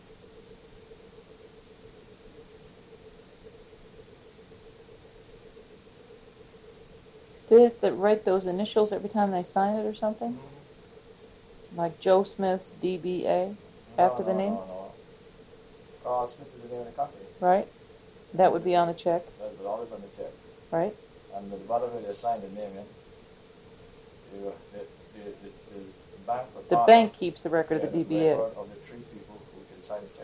Do they have to write those initials every time they sign it or something? Like Joe Smith, D B A, after No, the no, name, No, no, Carl Smith is the name of the company. right? That would be on the check, That's always on the check. right? And at the bottom where they sign the name in, you, the, the, the, the bank. will The honor- bank keeps the record of yeah, the D B A. record of the three people who can sign the check.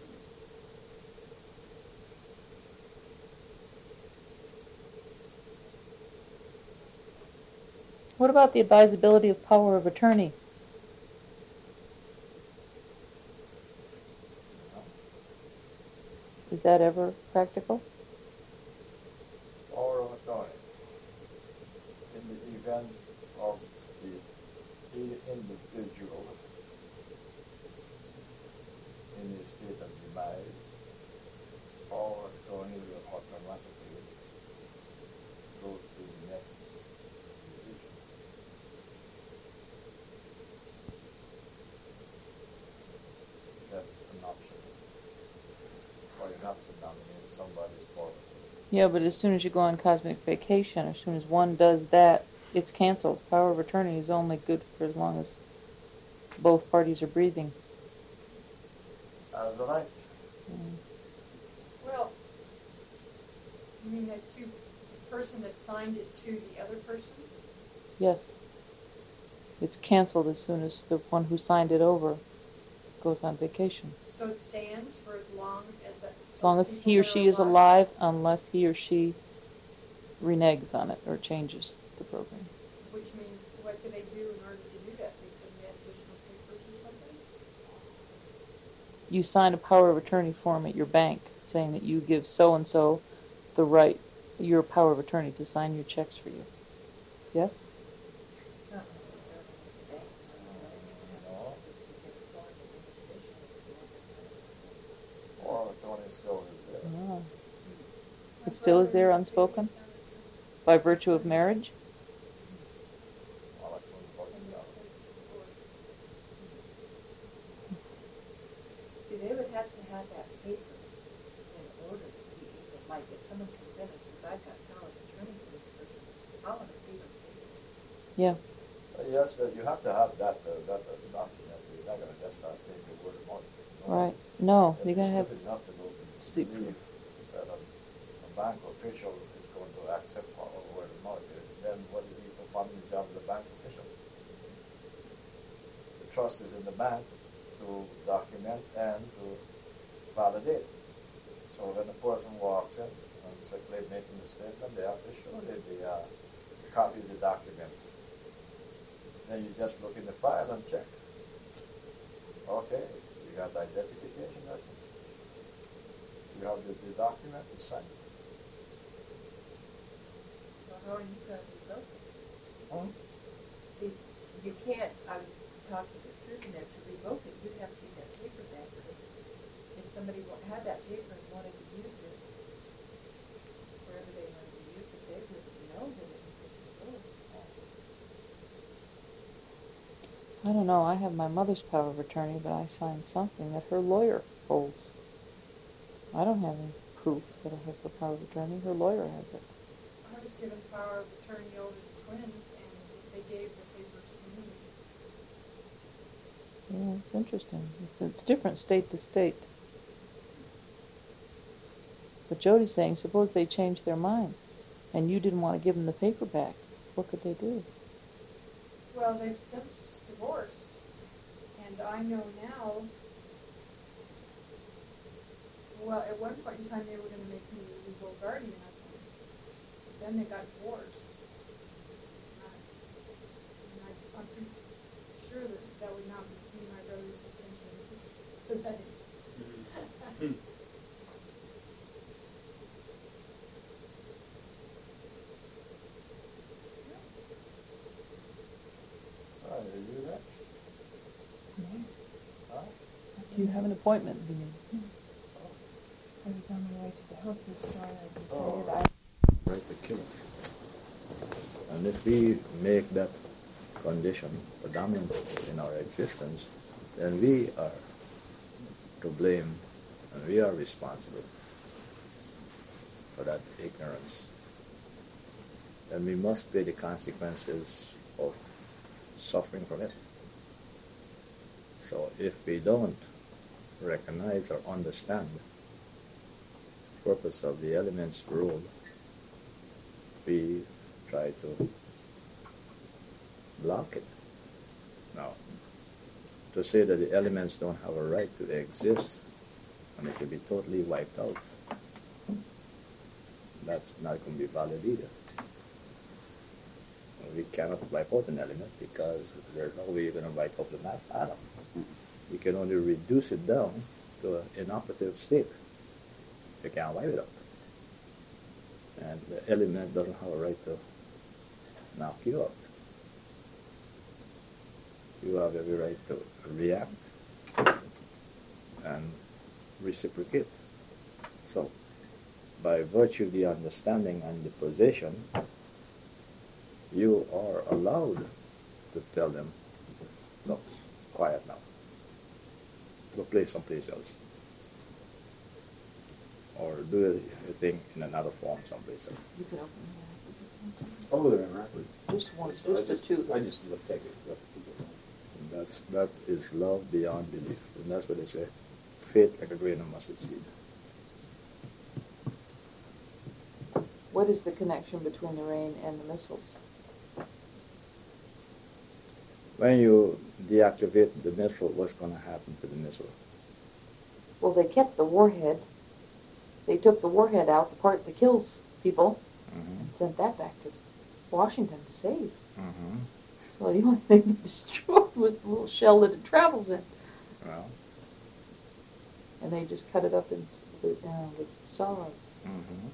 What about the advisability of power of attorney? You know? Is that ever practical? Power of attorney. In the event of the individual in the state of demise, power of attorney will automatically go to the next division. That's an option. Or you have to nominate somebody's power. Yeah, but as soon as you go on cosmic vacation, as soon as one does that, it's canceled. Power of attorney is only good for as long as both parties are breathing. As the right. Mm. well, you mean that two, the person that signed it to the other person? Yes. It's canceled as soon as the one who signed it over goes on vacation. So it stands for as long as that. As long those as people he or that are she is alive, unless he or she reneges on it or changes the program. Which means, what do they do in order to do that? They submit additional papers or something? You sign a power of attorney form at your bank saying that you give so-and-so the right, your power of attorney to sign your checks for you. Yes? Not necessarily the bank, you know what I mean? No. It's the different form of It still is there unspoken by virtue of marriage? Well, I couldn't vote And it out. since divorce. See, they would have to have that paper in order to be able, like, if someone comes in and says, I've got power of attorney for this person, I want to see those papers. Yeah. Uh, Yes, uh, you have to have that, uh, that uh, document. You're not gonna just start taking the word of mouth. No. Right. No, If you gotta it's have, good enough to go to See- believe that a, a bank official is going to accept our word of mouth, then what is he performing the job of the bank official? The trust is in the bank to document and to validate. So when the person walks in and simply making the statement, they have to show the, the uh, copy of the document. Then you just look in the file and check. Okay, you got the identification, that's it. You have the, the document, it's signed. So how are you going to revoke it? Hmm? See, you can't, I was talking to Susan there, to revoke it, you'd have to get that paper back, because if somebody wa- had that paper and wanted to use it, wherever they wanted to use it, they would know that it was revoked. I don't know, I have my mother's power of attorney, but I signed something that her lawyer holds. I don't have any proof that I have the power of attorney, her lawyer has it. I was given power of attorney over the twins, and they gave the papers to me. Yeah, it's interesting. It's, it's different state to state. But Jody's saying, suppose they changed their minds, and you didn't want to give them the paper back. What could they do? Well, they've since divorced, and I know now, well, at one point in time, they were gonna make me the legal guardian of them. Then they got divorced. And I- and I, I'm pretty sure that that would not be my brother's intention today. All right, are you next? Huh? Do you have an appointment? Do you? I was on my way to the health food store and I Oh. decided I Right to kill it. And if we make that condition predominant in our existence, then we are to blame and we are responsible for that ignorance. And we must pay the consequences of suffering from it. So if we don't recognize or understand the purpose of the element's role, we try to block it. Now, to say that the elements don't have a right to exist and they can be totally wiped out, that's not going to be valid either. We cannot wipe out an element because there's no way you're going to wipe out the math atom. You can only reduce it down to an inoperative state. You can't wipe it out. And the element doesn't have a right to knock you out. You have every right to react and reciprocate. So, by virtue of the understanding and the position, you are allowed to tell them, no, quiet now. Go play someplace else. Or do a thing in another form someplace else. You could open Oh, they're in Rockford. it. Just one, I just the two. I just looked at it. looked at it. And that's, that is love beyond belief. And that's what they say, faith like a grain of mustard seed. What is the connection between the rain and the missiles? When you deactivate the missile, what's going to happen to the missile? Well, they kept the warhead. They took the warhead out, the part that kills people, Mm-hmm. and sent that back to S- Washington to save. Mm-hmm. Well, the only thing they destroyed was the little shell that it travels in. Well, And they just cut it up in, s- with, uh, with saws. mm-hmm.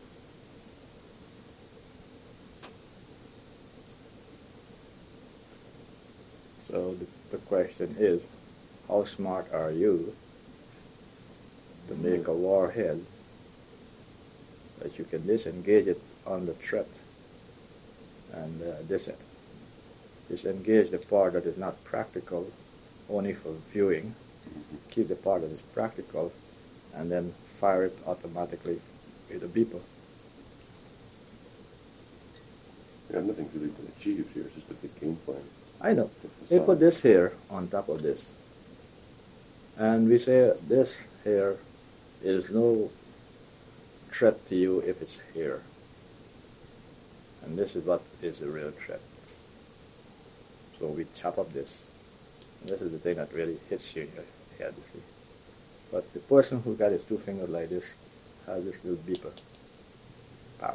So the, the question is, how smart are you to make a warhead that you can disengage it on the thread and uh, dis- disengage the part that is not practical, only for viewing, keep the part that is practical, and then fire it automatically with a beeper. Yeah, nothing's really been achieved here. It's just a big game plan. I know. to We facade. put this here on top of this. And we say this here is no threat to you if it's here. And this is what is the real threat. So we chop up this. And this is the thing that really hits you in your head, you see. But the person who got his two fingers like this has this little beeper. Pow.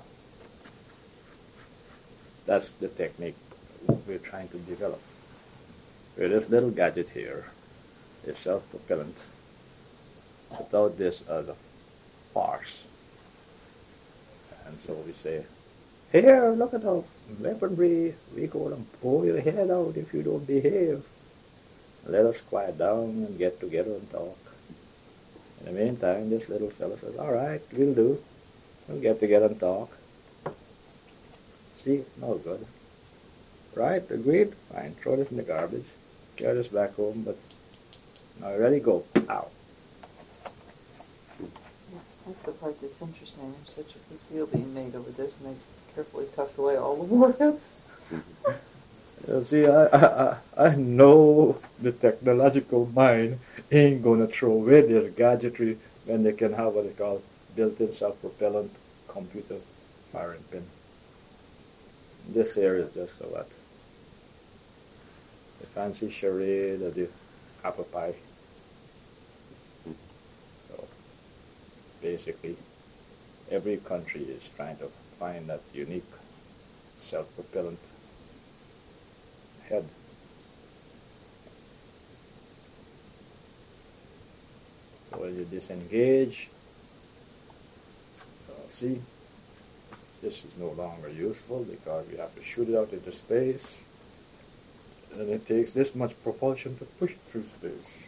That's the technique we're trying to develop. With this little gadget here is self-propellant. Without this as a farce. And so we say, here, look at our weaponry. We go and pull your head out if you don't behave. Let us quiet down and get together and talk. In the meantime, this little fellow says, all right, we'll do. We'll get together and talk. See, no good. Right, agreed? Fine, throw this in the garbage. Carry this back home, but now ready, go. Ow. That's the part that's interesting. There's such a big deal being made over this, and they carefully tucked away all the warheads. You see, I, I, I I know the technological mind ain't gonna throw away their gadgetry when they can have what they call built-in self-propellant computer firing pin. This here is just a what? The fancy charade of the apple pie. So basically, every country is trying to find that unique self-propellant head. So when you disengage, uh, see, this is no longer useful because we have to shoot it out into space, and it takes this much propulsion to push it through space.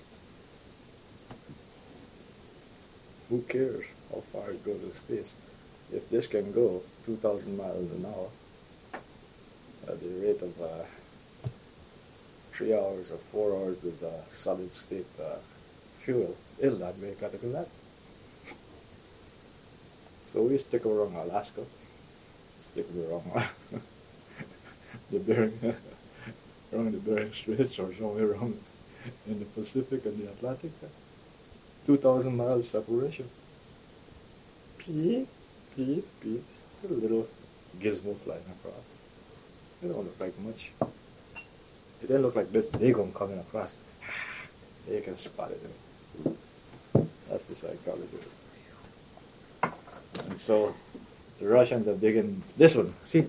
Who cares how far it goes to space? If this can go two thousand miles an hour at the rate of uh, three hours or four hours with uh, solid state uh, fuel, it'll not make out of that. So we stick around Alaska, stick around the Bering, around the Bering Straits, or somewhere around in the Pacific and the Atlantic. two thousand miles separation. Peep, peep, peep. A little gizmo flying across. It don't look like much. It didn't look like this big one coming across. You can spot it. That's the psychology. And so the Russians are digging this one. See?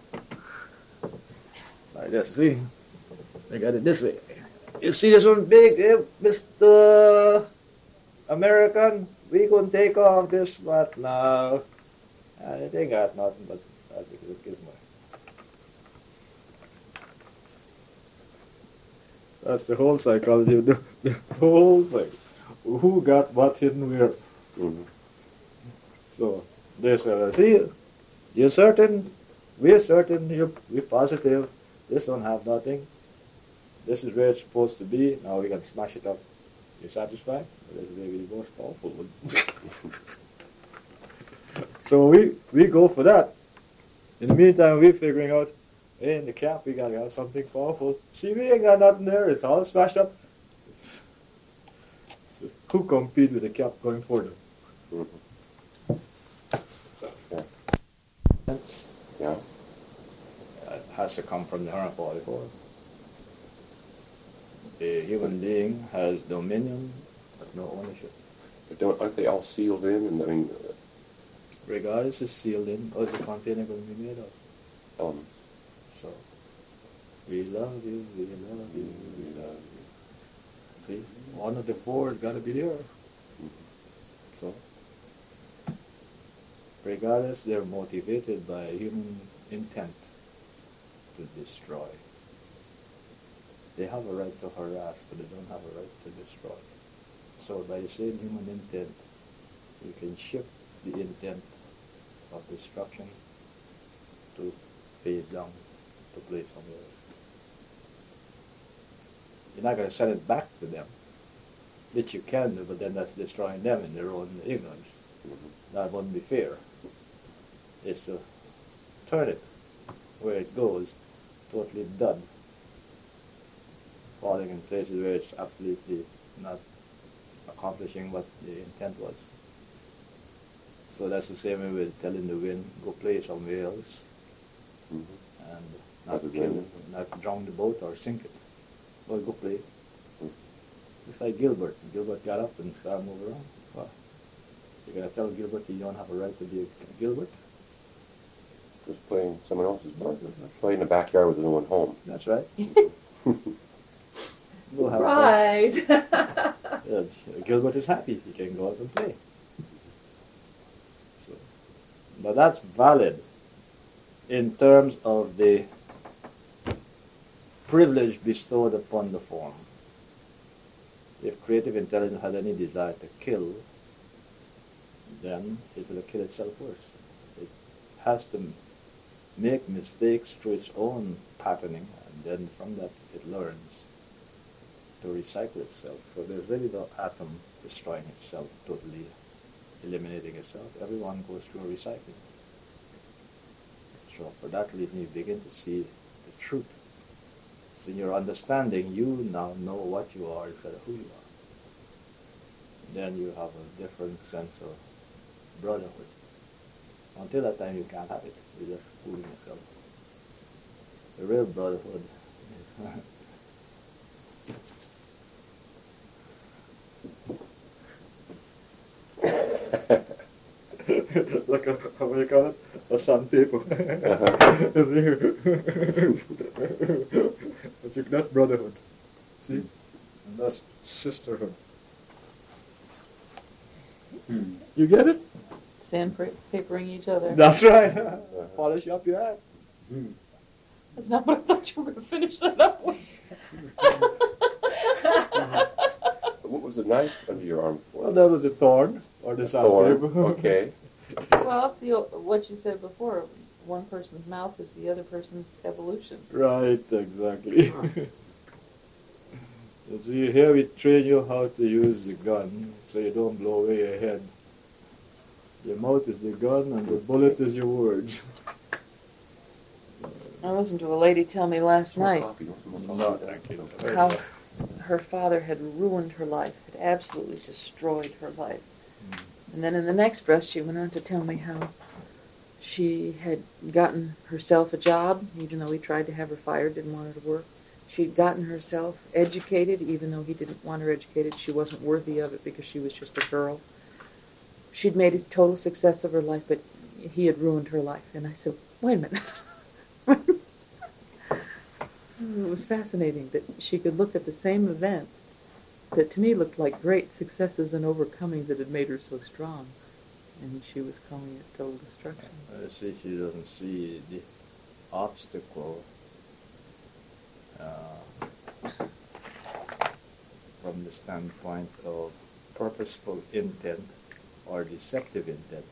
Like this. See? They got it this way. You see this one big, eh, Mister American? We can take off this what now? Uh, they got nothing but that's because it gives money. That's the whole psychology, the, the whole thing. Who got what hidden where? Mm-hmm. So they said, see, you're certain, we're certain, you're, we're positive, this don't have nothing. This is where it's supposed to be, now we can smash it up. You satisfied? This is maybe the most powerful one. So we, we go for that. In the meantime, we're figuring out, hey, in the cap, we gotta have something powerful. See, we ain't got nothing there. It's all smashed up. Who compete with the cap going further? Mm-hmm. Yeah. Yeah. That has to come from the one hundred forty-four. The human being has dominion, but no ownership. But don't, aren't they all sealed in? And I mean, Regardless, it's sealed in. What is the container going to be made of? um, So, we love you, we love you, we love you. See, one of the four has got to be there. So, regardless, they're motivated by human intent to destroy. They have a right to harass, but they don't have a right to destroy. So by the same human intent, you can shift the intent of destruction to face down to play somewhere else. You're not going to send it back to them, which you can do, but then that's destroying them in their own ignorance. That wouldn't be fair. It's to turn it where it goes, totally done, falling in places where it's absolutely not accomplishing what the intent was. So that's the same way with telling the wind, go play somewhere else, Mm-hmm. and not Not kill, again. not drown the boat or sink it. Well, go play. Just like Gilbert. Gilbert got up and started moving around. Well, you're going to tell Gilbert you don't have a right to be a Gilbert? Just playing someone else's part. Playing in the backyard with no one home. That's right. Go have fun. Surprise! Yeah, Gilbert is happy. He can go out and play. So, but that's valid in terms of the privilege bestowed upon the form. If creative intelligence had any desire to kill, then it will kill itself first. It has to make mistakes through its own patterning, and then from that it learns to recycle itself. So there's really no atom destroying itself, totally eliminating itself. Everyone goes through a recycling. So for that reason you begin to see the truth. So in your understanding, you now know what you are instead of who you are. Then you have a different sense of brotherhood. Until that time you can't have it. You're just fooling yourself. The real brotherhood is like a, how do you call it? A sandpaper. But that's brotherhood. See? And that's sisterhood. Hmm. You get it? Sandpapering each other. That's right. Polish up your hat. Hmm. That's not what I thought you were going to finish that up with. What was the knife under your arm for? Well, that was a thorn or the Thorn. sandpaper. Okay. Well, it's the, what you said before. One person's mouth is the other person's evolution. Right, exactly. So you- here we train you how to use the gun so you don't blow away your head. Your mouth is the gun and the bullet is your words. I listened to a lady tell me last More night coffee, you want some more No, coffee? thank you. how her father had ruined her life, had absolutely destroyed her life. And then in the next breath, she went on to tell me how she had gotten herself a job, even though he tried to have her fired, didn't want her to work. She'd gotten herself educated, even though he didn't want her educated. She wasn't worthy of it because she was just a girl. She'd made a total success of her life, but he had ruined her life. And I said, wait a minute. It was fascinating that she could look at the same events that to me looked like great successes and overcomings that had made her so strong. And she was calling it total destruction. Uh, see, she doesn't see the obstacle uh, from the standpoint of purposeful intent or deceptive intent.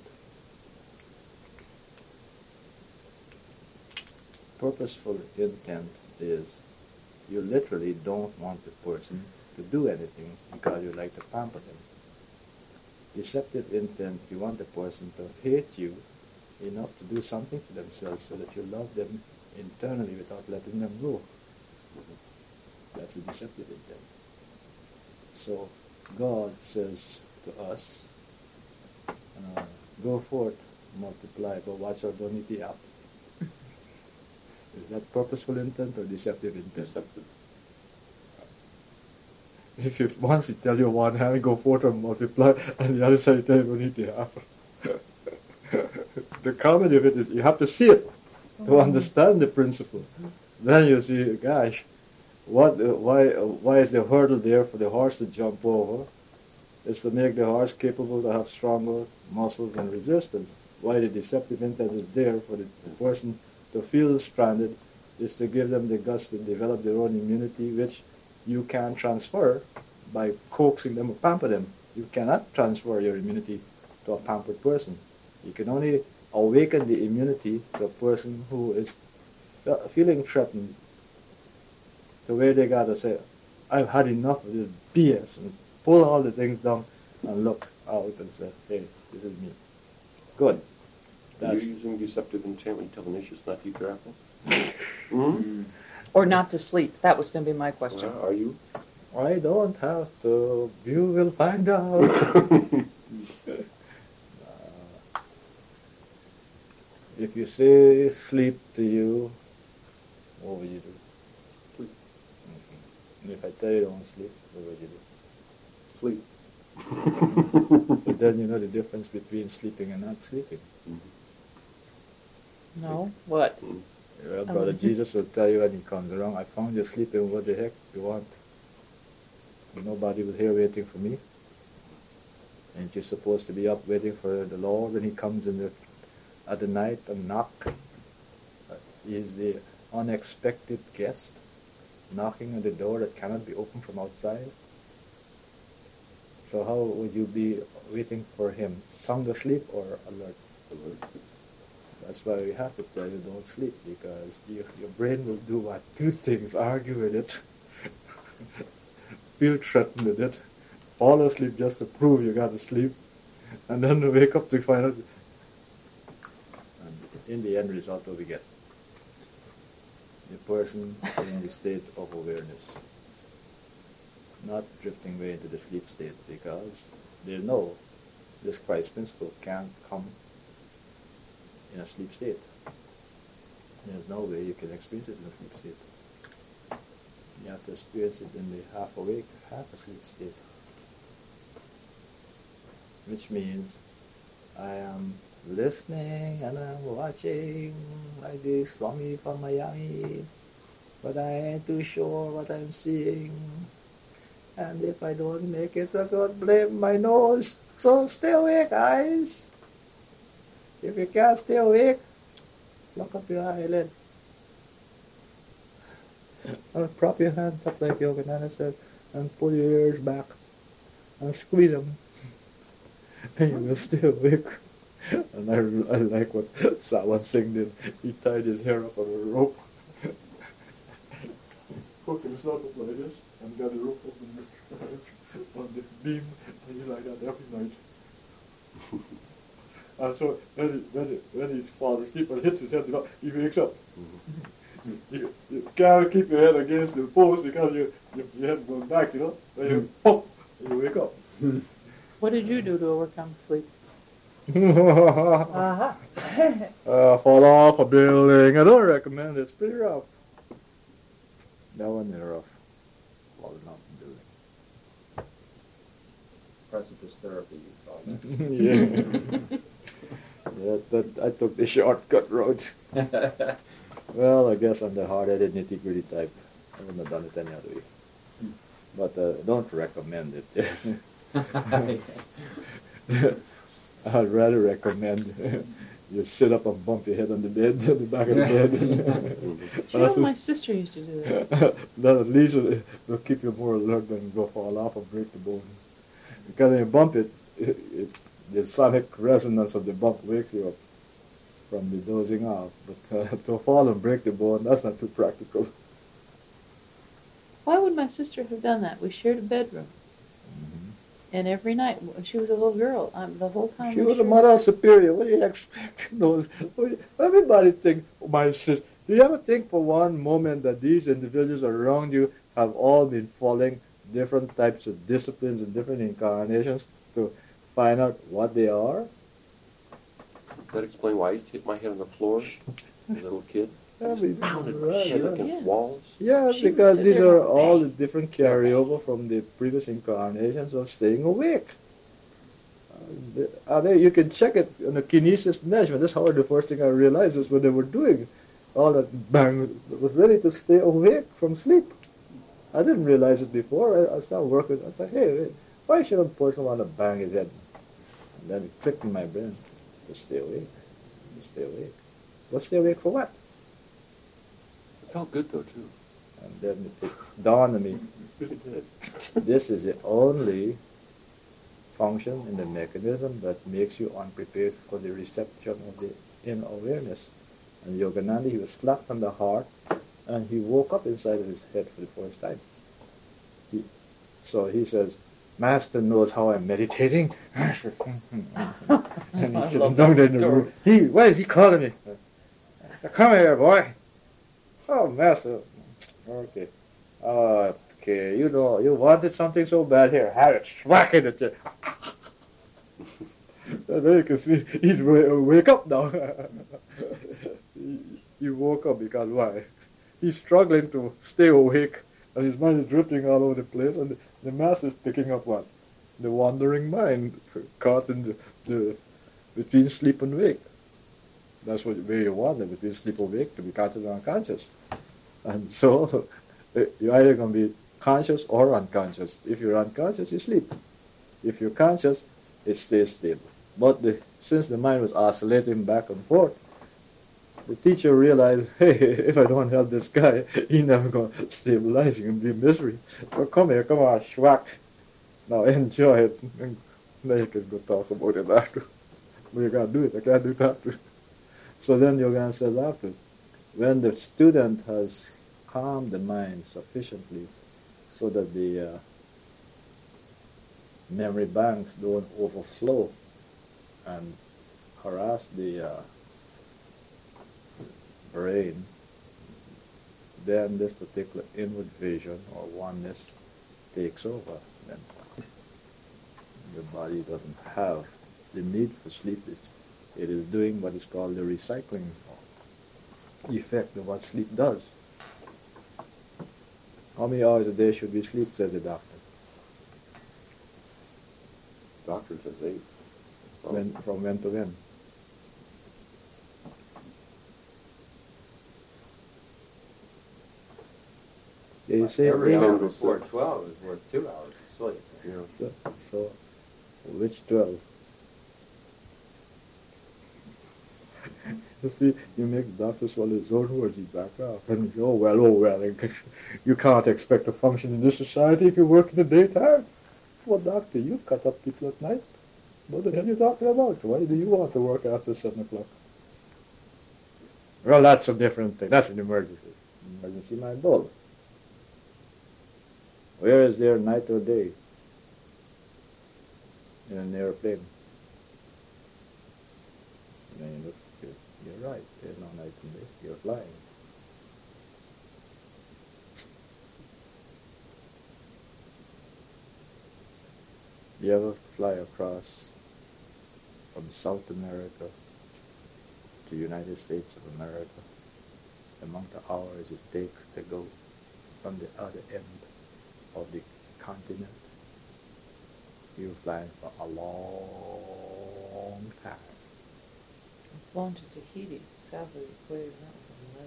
Purposeful intent is you literally don't want the person to do anything because you like to pamper them. Deceptive intent, you want the person to hate you enough to do something for themselves so that you love them internally without letting them go. That's a deceptive intent. So God says to us, uh, go forth, multiply, but watch out, don't eat the apple. Is that purposeful intent or deceptive intent? Deceptive. If you once he tell you one hand, go forth and multiply, and the other side he tell you don't eat the apple. The comedy of it is you have to see it to understand the principle. Then you see, gosh, what, uh, why, uh, why is the hurdle there for the horse to jump over? It's to make the horse capable to have stronger muscles and resistance. Why the deceptive intent is there for the person to feel stranded is to give them the guts to develop their own immunity, which you can transfer by coaxing them or pamper them. You cannot transfer your immunity to a pampered person. You can only awaken the immunity to a person who is uh, feeling threatened. The way they gotta say, I've had enough of this B S, and pull all the things down and look out and say, hey, this is me. Good. Are That's, you using deceptive intent when you tell the niches not to eat their apple? Hmm? Or not to sleep. That was going to be my question. Well, are you? I don't have to. You will find out. Uh, if you say sleep to you, what will you do? Sleep. Mhm. And if I tell you don't sleep, what will you do? Sleep. But then you know the difference between sleeping and not sleeping. No? What? Well, Brother Um, Jesus will tell you when he comes around, I found you sleeping, what the heck you want? Nobody was here waiting for me. Ain't you supposed to be up waiting for the Lord when he comes in the, at the night and knock? Uh, he is the unexpected guest knocking on the door that cannot be opened from outside. So how would you be waiting for him? Sound asleep or alert? Alert. That's why we have to tell you don't sleep, because your, your brain will do what? Two things: argue with it, feel threatened with it, fall asleep just to prove you got to sleep, and then wake up to find out. And in the end result, what we get? The person in the state of awareness, not drifting away into the sleep state, because they know this Christ principle can't come in a sleep state. There's no way you can experience it in a sleep state. You have to experience it in the half awake, half asleep state. Which means I am listening and I'm watching like this Swami from Miami, but I ain't too sure what I'm seeing. And if I don't make it, I don't blame my nose. So stay awake, guys. If you can't stay awake, lock up your eyelid. And prop your hands up like Yogananda said, and pull your ears back, and squeeze them, and you will stay awake. And I, I like what Sawan Singh did. He tied his hair up on a rope, hooked himself up like this, and got the rope up on the, on the beam, and he like that every night. And so when, he, when, he, when he's falling asleep and hits his head, he wakes up. Mm-hmm. you, you can't keep your head against the post because you, you, your head goes back, you know. Then you pop, and you wake up. What did you do to overcome sleep? Uh-huh. uh, fall off a building. I don't recommend it. It's pretty rough. That one is rough. Falling off a building. Precipice therapy, you call it. Yeah. Yeah, but I took the shortcut road. Well, I guess I'm the hard-headed, nitty-gritty type. I wouldn't have done it any other way. But uh, don't recommend it. I'd rather recommend you sit up and bump your head on the bed, on the back of the bed. Do you know, my sister used to do that. Then at least it will keep you more alert than go fall off or break the bone. Because when you bump it, it, it the sonic resonance of the bump wakes you up from the dozing off. But uh, to fall and break the bone, that's not too practical. Why would my sister have done that? We shared a bedroom. Mm-hmm. And every night, she was a little girl, um, the whole time She we was a shared- mother superior. What do you expect? No, everybody think, my sister. Do you ever think for one moment that these individuals around you have all been following different types of disciplines and different incarnations to find out what they are? That explain why I used to hit my head on the floor as a little kid. I mean, Pounded my right, shit right. against Yeah. walls. Yeah, She would because sit these there are and all bang. the different carryover from the previous incarnations of staying awake. Uh, the- uh, there you can check it on the kinesis measurement. That's how the first thing I realized is what they were doing. All that bang was ready to stay awake from sleep. I didn't realize it before. I, I started working. I thought, hey, wait, why should a person want to bang his head? And then it clicked in my brain to stay awake. To stay awake. Well, stay awake for what? It felt good though too. And then it dawned on me, Really did. this is the only function in the mechanism that makes you unprepared for the reception of the in awareness. And Yogananda, he was slapped on the heart, and he woke up inside of his head for the first time. He, so he says, Master knows how I'm meditating. And he's sitting down there in the room. He, why is he calling me? I said, come here, boy. Oh, Master. Okay. Okay, you know, you wanted something so bad. Here, have it. Smack it at you. And then you can see he's wake up now. he, he woke up because why? He's struggling to stay awake, and his mind is drifting all over the place, and the, the master is picking up what? The wandering mind, caught in the, the between sleep and wake. That's what where you want it, between sleep and wake, to be conscious and unconscious. And so you're either going to be conscious or unconscious. If you're unconscious, you sleep. If you're conscious, it stays still. But the, since the mind was oscillating back and forth, the teacher realized, hey, if I don't help this guy, he's never going to stabilize. He's going to be in misery. So come here, come on, schwack. Now enjoy it. And then you can go talk about it after. But you got to do it. I can't do it after. So then Yogananda says after, when the student has calmed the mind sufficiently so that the uh, memory banks don't overflow and harass the uh, brain, then this particular inward vision or oneness takes over. Then the body doesn't have the need for sleep. It's, it is doing what is called the recycling effect of what sleep does. How many hours a day should we sleep, says the doctor? Doctor says eight. Oh. When, from when to when? They say Every eight hour hours. before twelve is worth two hours of sleep. Yeah. So, so which twelve? You see, you make the doctor swallow his own words, he back off. And he says, oh well, oh well, you can't expect to function in this society if you work in the daytime. Well, doctor, you cut up people at night. What the hell are you talking about? Why do you want to work after seven o'clock? Well, that's a different thing. That's an emergency. Emergency my dog. Where is there night or day in an airplane? And then you look, you're, you're right. There's no night and day. You're flying. You ever fly across from South America to the United States of America, the amount of hours it takes to go from the other end of the continent? You're flying for a long time. I've flown to Tahiti, south of the equator, that was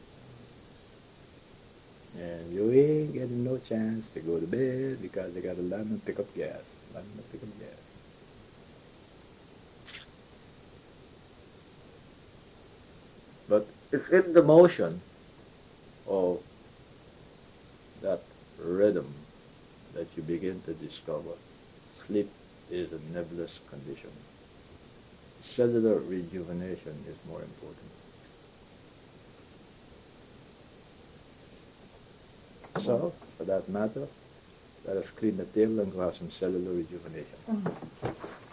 eleven. And you ain't getting no chance to go to bed because they got to land and pick up gas. Land and pick up gas. But it's in the motion of that rhythm that you begin to discover sleep is a nebulous condition. Cellular rejuvenation is more important. So, for that matter, let us clean the table and go have some cellular rejuvenation. Mm.